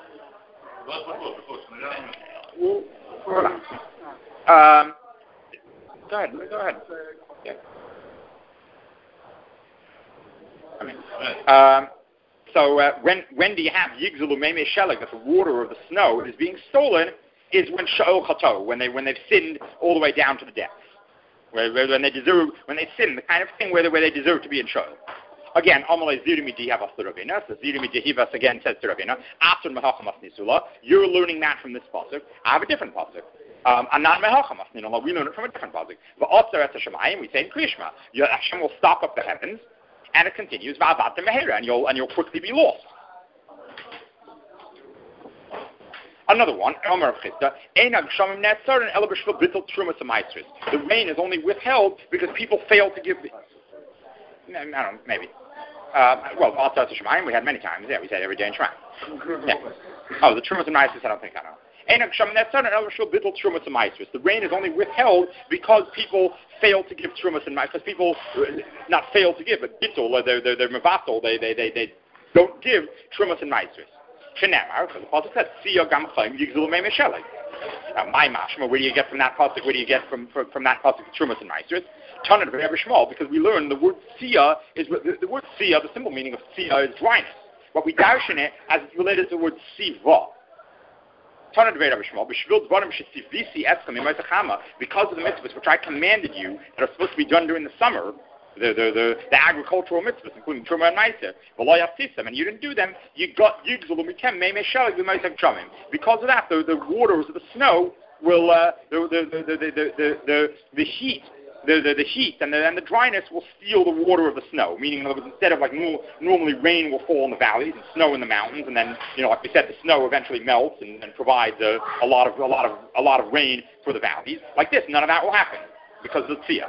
Speaker 1: um, Go ahead, go ahead. Yeah. I mean, um, So uh, when when do you have Yigzelu Meimei Sheleg, that the water of the snow is being stolen, is when Sha'ol Chato, when they when they've sinned all the way down to the depths, where, where when they deserve when they sin, the kind of thing where they, where they deserve to be in Sha'ol. Again, Amalei Zirimi Dihavas to Ravina, so Zirimi Dihivas again says to Ravina, After Mehachamas Nisula, you're learning that from this pasuk. I have a different pasuk. Um, and not Mehachamas Nisula, we learn it from a different pasuk. But also at Hashemayim, we say in Krishma, Hashem will stop up the heavens. And it continues, and you'll and you'll quickly be lost. Another one, the rain is only withheld because people fail to give. I don't know, maybe. Uh, well, also to Shemayim, we had many times. Yeah, we said every day in Shemayim. Yeah. Oh, the Trumas and Mises, I don't think I know. The rain is only withheld because people fail to give trumas and mitzvahs. Because people not fail to give, but bittul, they're they're they're mevatel. They they they they don't give trumas and mitzvahs. Shenamar, because the pasuk says, "Siya gam chaim yigzelu meimei sheleg." Now, my mashma, where do you get from that pasuk? Where do you get from from, from that pasuk trumas and mitzvahs? Tanad very small, because we learn the word siya is the, the word siya. The simple meaning of siya is dryness. What we darshan it as it's related to the word siva. Because of the mitzvahs which I commanded you that are supposed to be done during the summer, the the, the, the agricultural mitzvahs, including Truma and Maaseh, and you didn't do them, you got because of that, the, the waters of the snow will, uh, the, the, the, the, the, the, the, the heat, The, the, the heat and the, and the dryness will steal the water of the snow, meaning in other words, instead of like no, normally rain will fall in the valleys and snow in the mountains, and then, you know, like we said, the snow eventually melts and, and provides a, a lot of a lot of a lot of rain for the valleys. Like this, none of that will happen because of the tzia.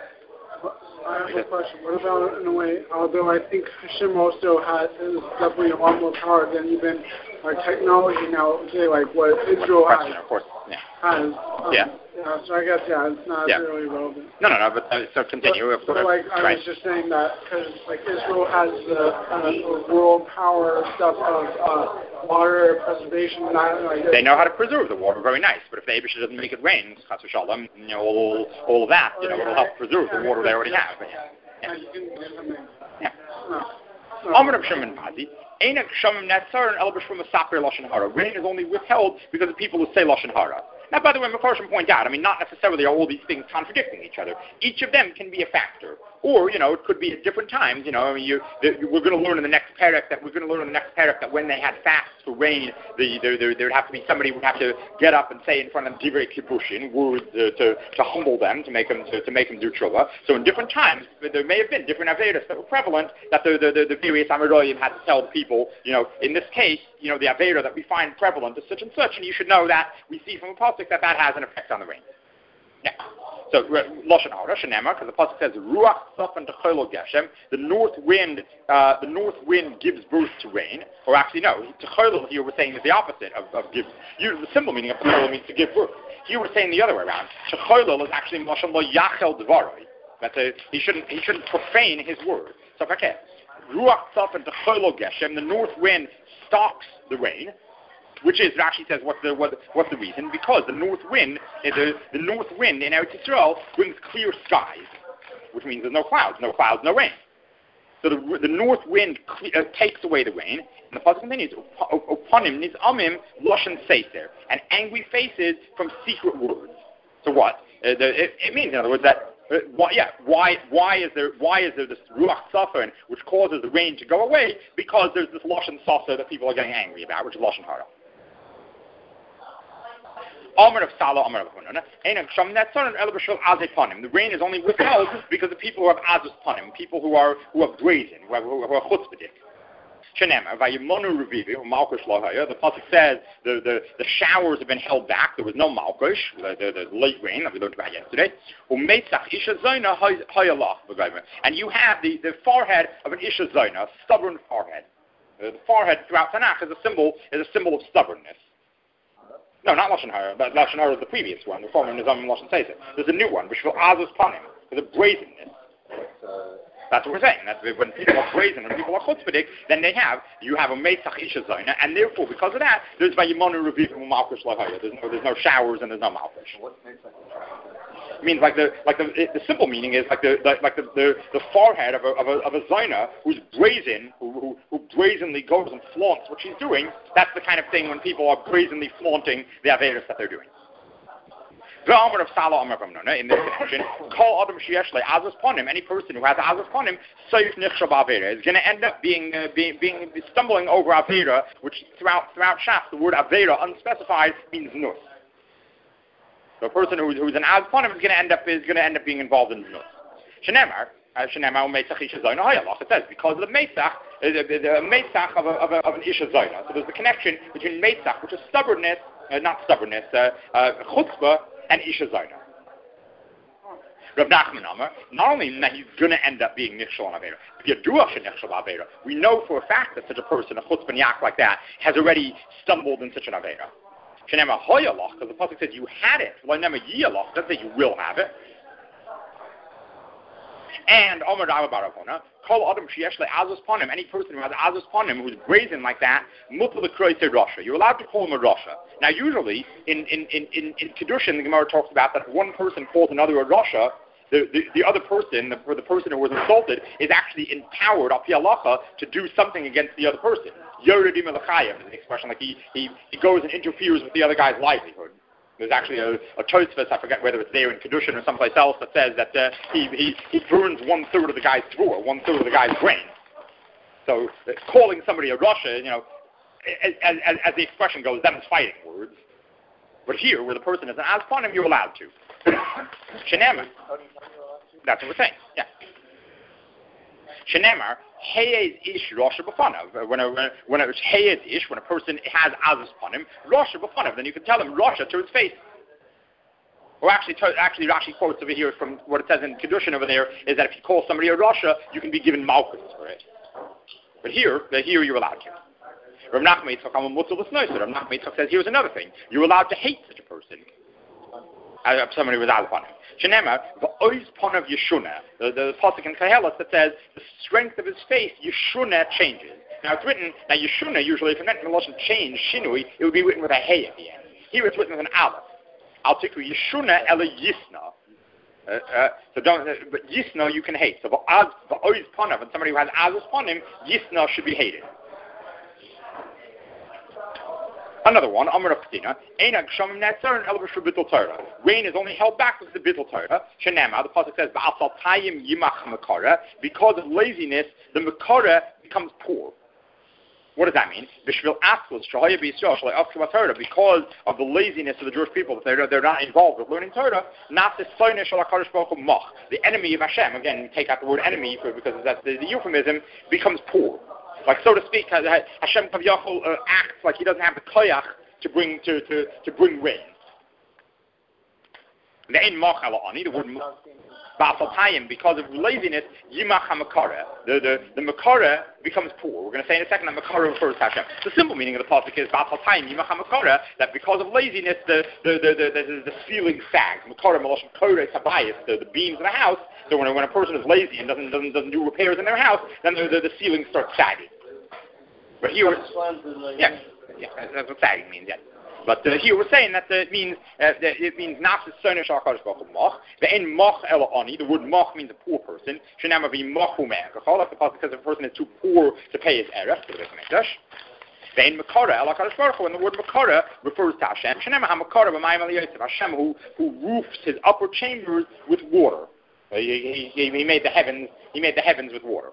Speaker 2: I have a question. What about, in a way, although I think Hashem also has is definitely a lot more power than even our technology now, say like what Israel
Speaker 1: question,
Speaker 2: has.
Speaker 1: Of course, yeah.
Speaker 2: Has, um,
Speaker 1: yeah.
Speaker 2: Yeah, so I guess, yeah, it's not
Speaker 1: yeah.
Speaker 2: really relevant.
Speaker 1: No, no, no, but uh, so continue.
Speaker 2: But, so, like, I
Speaker 1: right.
Speaker 2: was just saying that because, like, Israel has the uh, world power stuff of uh, water preservation. Not, like,
Speaker 1: they know how to preserve the water very nice, but if the Abisha doesn't make it rain, Chas v'shalom, you know, all, all of that, you know, it'll help preserve the water they already have. But, yeah.
Speaker 2: Yeah. You can do something.
Speaker 1: Yeah.
Speaker 2: No.
Speaker 1: Amr of Shimon Pazi, Einak Shamim Netzar and Elbish from a Sapir Lashon Hara. Rain is only withheld because of people who say Lashon Hara. Now, by the way, McCarson point out, I mean, not necessarily are all these things contradicting each other. Each of them can be a factor. Or, you know, it could be at different times. You know, I mean, you, the, we're going to learn in the next parak that we're going to learn in the next parak that when they had fasts for rain, the, there, there, there would have to be somebody who would have to get up and say in front of them divrei kibbushin, words uh, to to humble them, to make them to, to make them do tshuva. So in different times, there may have been different avedas that were prevalent that the the, the, the various Amiroyim had to tell the people, you know, in this case, you know, the aveda that we find prevalent is such and such, and you should know that we see from a pasuk that that has an effect on the rain. Yeah. So Lashon Hara, Shenema, because the pasuk says Ruach Safan Techolo Geshem, the north wind, uh, the north wind gives birth to rain. Or actually, no, Techolo here we're saying is the opposite of, of give. You, the simple meaning of Techolo means to give birth. Here we're saying the other way around. Techolo is actually Lashon Lo Yachel Dvaroi. That's a, he shouldn't he shouldn't profane his word. So okay, Ruach Safan Techolo Geshem, the north wind stalks the rain. Which is, it actually says what's the what, what's the reason? Because the north wind, the, the north wind in Eretz Yisrael brings clear skies, which means there's no clouds, no clouds, no rain. So the, the north wind uh, takes away the rain, and the pasuk continues, upon him, nizamim loshen seiser, and angry faces from secret words. So what? Uh, the, it, it means, in other words, that uh, why, yeah, why why is there why is there this ruach safon which causes the rain to go away? Because there's this loshen sasa that people are getting angry about, which is loshen hara. Amr of Salah, Amr of Hunana, the rain is only withheld because of people who have azus panim, people who are who are brazen, who are, who are chutzpahdik. Shenemar, vayimonu revivi, malkush lohaya. The pasuk says the, the the showers have been held back. There was no malkush, the, the, the late rain that we learned about yesterday. Umeitzach isha zayna hayalach v'gaymer, and you have the, the forehead of an isha zayna, a stubborn forehead. Uh, the forehead throughout Tanakh is a symbol is a symbol of stubbornness. No, not Lashon Hara, but Lashon Hara is the previous one, the former Nizam and Lashon Seiseh. There's a new one, which will Azus Panim, for the brazenness. That's what we're saying. That when people are brazen, when people are chutzpahdik, then they have, you have a Meitzach Isha Zayna, and therefore, because of that, there's Vayimonu Revivim Malkush Lahaya. There's no, there's no showers and there's no Malkush. What's Meitzach? It means like the like the the simple meaning is like the like, like the, the, the forehead of a of a of a Zayna who's brazen, who, who who brazenly goes and flaunts what she's doing. That's the kind of thing when people are brazenly flaunting the Averis that they're doing. The Amr of Salah Amr of Amnona, in this connection, call Adam Shieshle Azus Ponim, any person who has Azus Ponim, Soif Nichshab Avera, is going to end up being, uh, being, being, stumbling over Avera, which throughout, throughout Shas, the word Avera, unspecified, means Nus. So a person who, who's an Azus Ponim is going to end up, is going to end up being involved in Nus. Shenemar, Shenemar, Meitzach Isha Zayna Hayalach, it says, because of the Meitzach, the, the, the Meitzach of, a, of, a, of an Isha Zayna. So there's the connection between Meitzach, which is stubbornness, uh, not stubbornness, uh, uh, chutzpah, and Isha Zayna. Rav Nachman Amar, not only that he's going to end up being Nichshol on Avera, we know for a fact that such a person, a chutzpah like that, has already stumbled in such an Avera. Shenema Hoyalach, because the pasuk says you had it. Loinema Yiyalach, doesn't say you will have it. And Omer Dava Baravona, Kol Adam Sheyesh Le Azus Ponim, any person who has Azus Ponim, who's brazen like that, Mutal the Kroise Rasha. You're allowed to call him a Rasha. Now, usually, in, in, in, in, in Kedushin, the Gemara talks about that if one person calls another a Rasha, the, the, the other person, the, the person who was insulted, is actually empowered, Api Halacha, to do something against the other person. Yoredim Elachayim is an expression like he, he, he goes and interferes with the other guy's livelihood. There's actually a, a Tosfos, I forget whether it's there in Kedushin or someplace else, that says that uh, he, he, he burns one-third of the guy's throat, one-third of the guy's brain. So uh, calling somebody a Rasha, you know, as, as, as the expression goes, that is fighting words. But here, where the person is an Azponim, you're allowed to. Shenemar. That's what we're saying, yeah. Shenemar, Heyez ish Rasha b'fanav. When a when a Heyez ish, when a person has Azus Ponim, Rasha b'fanav, then you can tell him Rasha to his face. Or actually, to, actually, Rashi quotes over here from what it says in Kedushin over there is that if you call somebody a Rasha, you can be given Malchus for it. But here, here you're allowed to. Rav Nachman Yitzchak Rav Nachman Yitzchak says here's another thing: you're allowed to hate such a person. Uh, somebody with Azus Ponim. Shenema, the ois pon of Yeshuna, the, the pasuk in Koheles that says the strength of his face, Yeshuna changes. Now it's written, now Yeshuna usually, if it meant to change, Shinui, it would be written with a hey at the end. Here it's written with an aleph. I'll take Yeshuna ela Yisna. Uh, uh, so don't, uh, but Yisna you can hate. So the ois pon of, and somebody who has Azus Ponim, Yisna should be hated. Another one, Amr of Kedina, Einag Shamim Netzar and Elvish Bittul Torah. Rain is only held back because of the Bittul Torah. Shenema, the pasuk says, Ba'asal Tayim Yimach Makara. Because of laziness, the Makara becomes poor. What does that mean? Bishvil Aslos Shahaya B'Yisrael Shalai Avkava Torah. Because of the laziness of the Jewish people, they're they're not involved with learning Torah. Not the Soine Shalakarish Baruch Mach. The enemy of Hashem. Again, we take out the word enemy for, because that's the, the euphemism becomes poor. Like, so to speak, Hashem Kaviyachol uh, acts like he doesn't have the koyach to bring to, to, to bring rain. The ein machal ani, the word ba'asal because of laziness, yimach hamakara. The the the makara becomes poor. We're going to say in a second that makara refers to Hashem. The simple meaning of the pasuk is ba'asal tayim yimach hamakara, that because of laziness, the the the the, the, the ceiling sags. Makara maloshem kore tabayis, the the beams of the house. So when when a person is lazy and doesn't doesn't doesn't do repairs in their house, then the the, the ceiling starts sagging. But here, yeah, yeah, that's what sagging means, yeah. But uh, here we're saying that uh, it means uh, that it means nafs sonish hakadosh baruch hu moch. The en moch ela ani. The word moch means a poor person. Shenama vi mochu me'ekachol. Because a person is too poor to pay his erech to the Beis Hamikdash. The en makara ela hakadosh baruch hu. And the word makara refers to Hashem. Shenama ha makara b'mayim al yosef. Hashem who who roofs his upper chambers with water. Uh, he, he, he made the heavens. He made the heavens with water.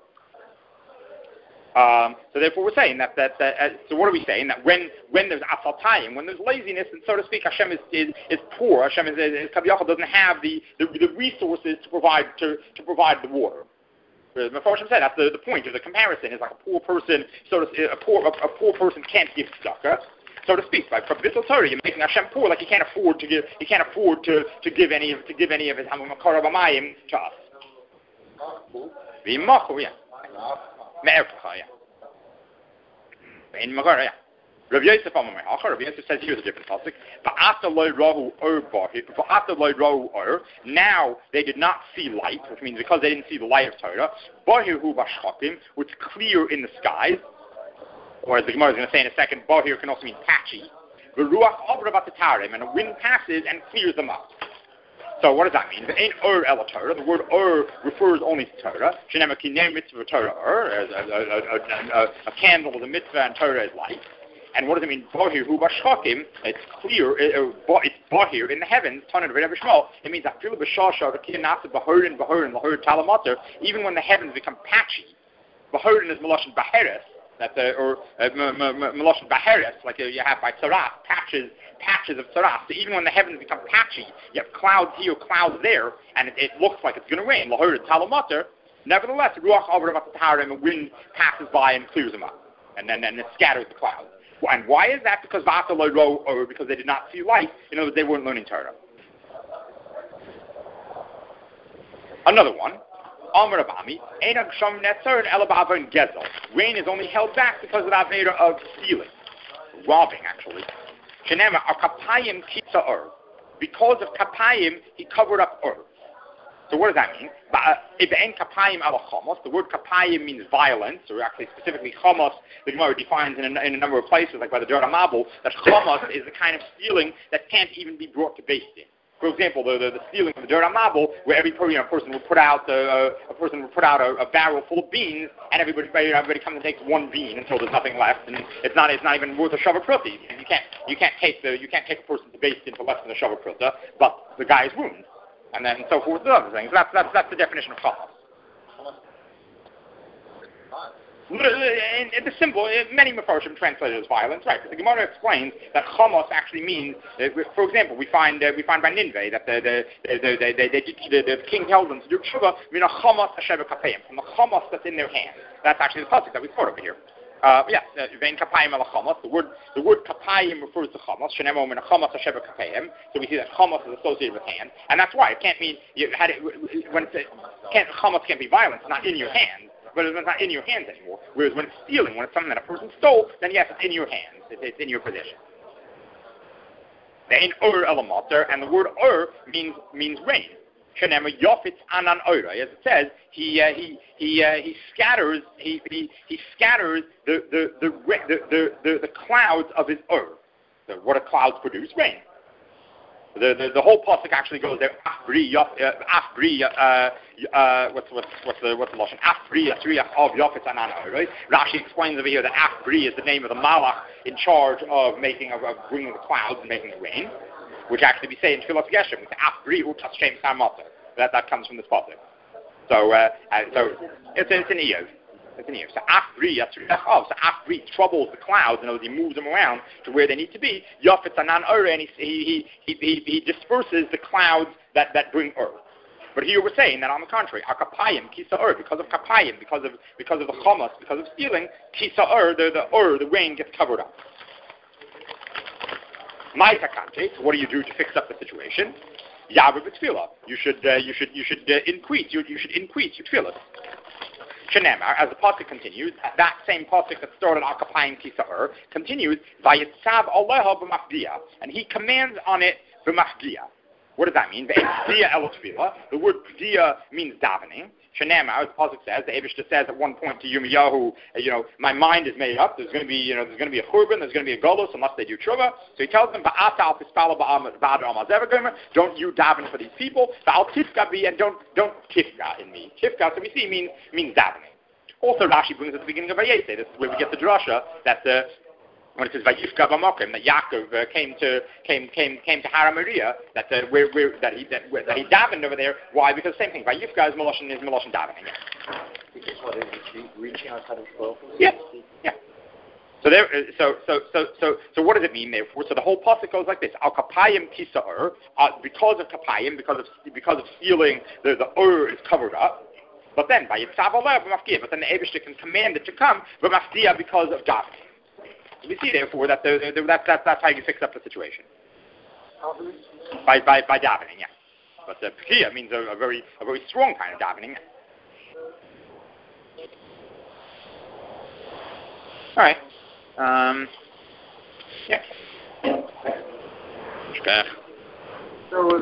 Speaker 1: Um, so therefore, we're saying that that, that uh, so what are we saying? That when when there's asaltayim, when there's laziness, and so to speak, Hashem is is, is poor. Hashem is, is, is doesn't have the, the, the resources to provide to, to provide the water. As Mephoshim said, that's the, the point of the comparison. Is like a poor person, so to, a poor a, a poor person can't give tzedakah, so to speak. Like from Bittul Torah, you're making Hashem poor, like he can't afford to give he can't afford to, to give any to give any of his hamakara b'mayim to us. V'yimachu, yeah. Me'erpacha, yeah. In Magara, yeah. Rav Yosef Amar Me'acha, Rav Yosef says here's a different topic. V'ata loy rahu or bahi, v'ata loy rahu or. Now they did not see light, which means because they didn't see the light of Torah. Bahir hu b'shchakim, which is clear in the skies. Or as the Gemara is going to say in a second, bahir can also mean patchy. V'ruach avra v'tatarim, and a wind passes and clears them up. So what does that mean? In Ur el Torah, the word Ur refers only to Torah. Shenema kinei mitzvah Torah Ur, as a, a, a, a, a candle with a mitzvah and Torah is light. And what does it mean? Bahir hu b'shchakim. It's clear. It, it's bahir in the heavens. Tanah of Rebbe Shmuel. It means afilu b'shasha v'kiyan nasa b'horin b'horin l'hor talamater. Even when the heavens become patchy, b'horin is meloshin b'heres. That the, or meloshin b'heres, like you have by tzaraf, patches. patches of tzaraf. So even when the heavens become patchy, you have clouds here, clouds there, and it, it looks like it's going to rain. Lahor talamater. Nevertheless, ruach avra v'tatarim, the wind passes by and clears them up, and then and it scatters the clouds. And why is that? Because v'ata lo ro, or because they did not see light. In other words, they weren't learning Torah. Another one. Amar Abami, Einag Sham Netzer Ela Ba'avon Gezel. Rain is only held back because of the avera of stealing, robbing, actually. Shenema, a kapayim kitza ur. Because of kapayim, he covered up ur. So what does that mean? Ibn kapayim ala chamos. The word kapayim means violence, or actually specifically chamos. The Gemara defines in a, in a number of places, like by the Dora Mabul, that chamos is the kind of stealing that can't even be brought to Beis Din. For example, the, the, the stealing of the Dora Mabul, where every you know, person would put out uh, a person would put out a, a barrel full of beans, and everybody everybody comes and takes one bean until there's nothing left, and it's not it's not even worth a shava pruti. You can't you can't take the you can't take a person to Beis Din for less than a shava pruta, but the guy is wounded, and then so forth with other things. That's that's that's the definition of chamos. In the symbol, many Mefarshim translate it as violence, right? But the Gemara explains that chamos actually means, uh, for example, we find uh, we find by Ninveh that the the the the, the, the, the, the king tells them to do tshuva, mean a chamos hashem kapayim, from the chamos that's in their hand. That's actually the pasuk that we quote over here. Uh, yeah, vein kapayim ala chamos. The word the word kapayim refers to chamos. Shenemo min a chamos hashem kapayim. So we see that chamos is associated with hand, and that's why it can't mean you had it when it's, can't chamos can't be violence. It's not in your hand. But it's not in your hands anymore. Whereas when it's stealing, when it's something that a person stole, then yes, it's in your hands. It's, it's in your possession. Then ur elamater, and the word ur means means rain. Shenema yofitz anan ura. As it says, he uh, he he uh, he scatters he he, he scatters the the the, the the the the clouds of his ur. So what do clouds produce? Rain. The, the the whole pasuk actually goes there. Afri afri uh what's what's what's the what's the lashon? Afri atriach of yofetz anana. Right? Rashi explains over here that Afri is the name of the malach in charge of making of, of bringing the clouds and making it rain, which actually we say in Tfilas Geshem. Afri utas shem samata. That that comes from this pasuk. So uh, so it's it's an Eov. It's an Eov. So Afri atriach so Afri troubles the clouds and he moves them around to where they need to be. Yofetz anan ur, and he he he he he disperses the clouds that that bring ur. But here we're saying that on the contrary, akapayim kisa ur, because of kapayim, because of because of the chamos, because of stealing, kisa ur, the the ur, the rain gets covered up. My takante, what do you do to fix up the situation? Yavu b'tfilah. You should uh, you should you should uh, increase you you should increase your tefillah. Shenemar, as the pasuk continues, that same pasuk that started akapayim kisa ur continues vayitzav aleha b'machdiya, and he commands on it b'machdiya. What does that mean? The word p'diya means davening. Shanema, as the pasuk says, the Eibishter says at one point to Yirmiyahu, you know, my mind is made up. There's going to be, you know, there's going to be a churban. There's going to be a golus unless they do tshuva. So he tells them, don't you daven for these people? And don't don't tifka in me. Tifka, so we see means means davening. Also, Rashi brings at the beginning of Vayese. This is where we get the drasha that the when it says Vayifka b'mokim, that Yaakov uh, came to came came came to Hara Maria, that uh, where, where that he that, where, that he davened over there. Why? Because same thing. Vayifka is Meloshin is Meloshin davening. Yeah.
Speaker 3: Because what is it, reaching outside of twelve?
Speaker 1: Yeah. Yeah. So there. Uh, so so so so so what does it mean? Therefore, so the whole pasuk goes like this: Al kapayim tisa'ur, uh, because of kapayim, because of because of stealing, the the ur is covered up. But then by Yitzav Alev v'mafkia, but then the Eibishter can command it to come v'mafkia because of davening. We see, therefore, that the, the, that, that, that's how you fix up the situation. By by by davening, yeah. But the pekia means a, a very a very strong kind of davening. All right. Um, yeah.
Speaker 2: So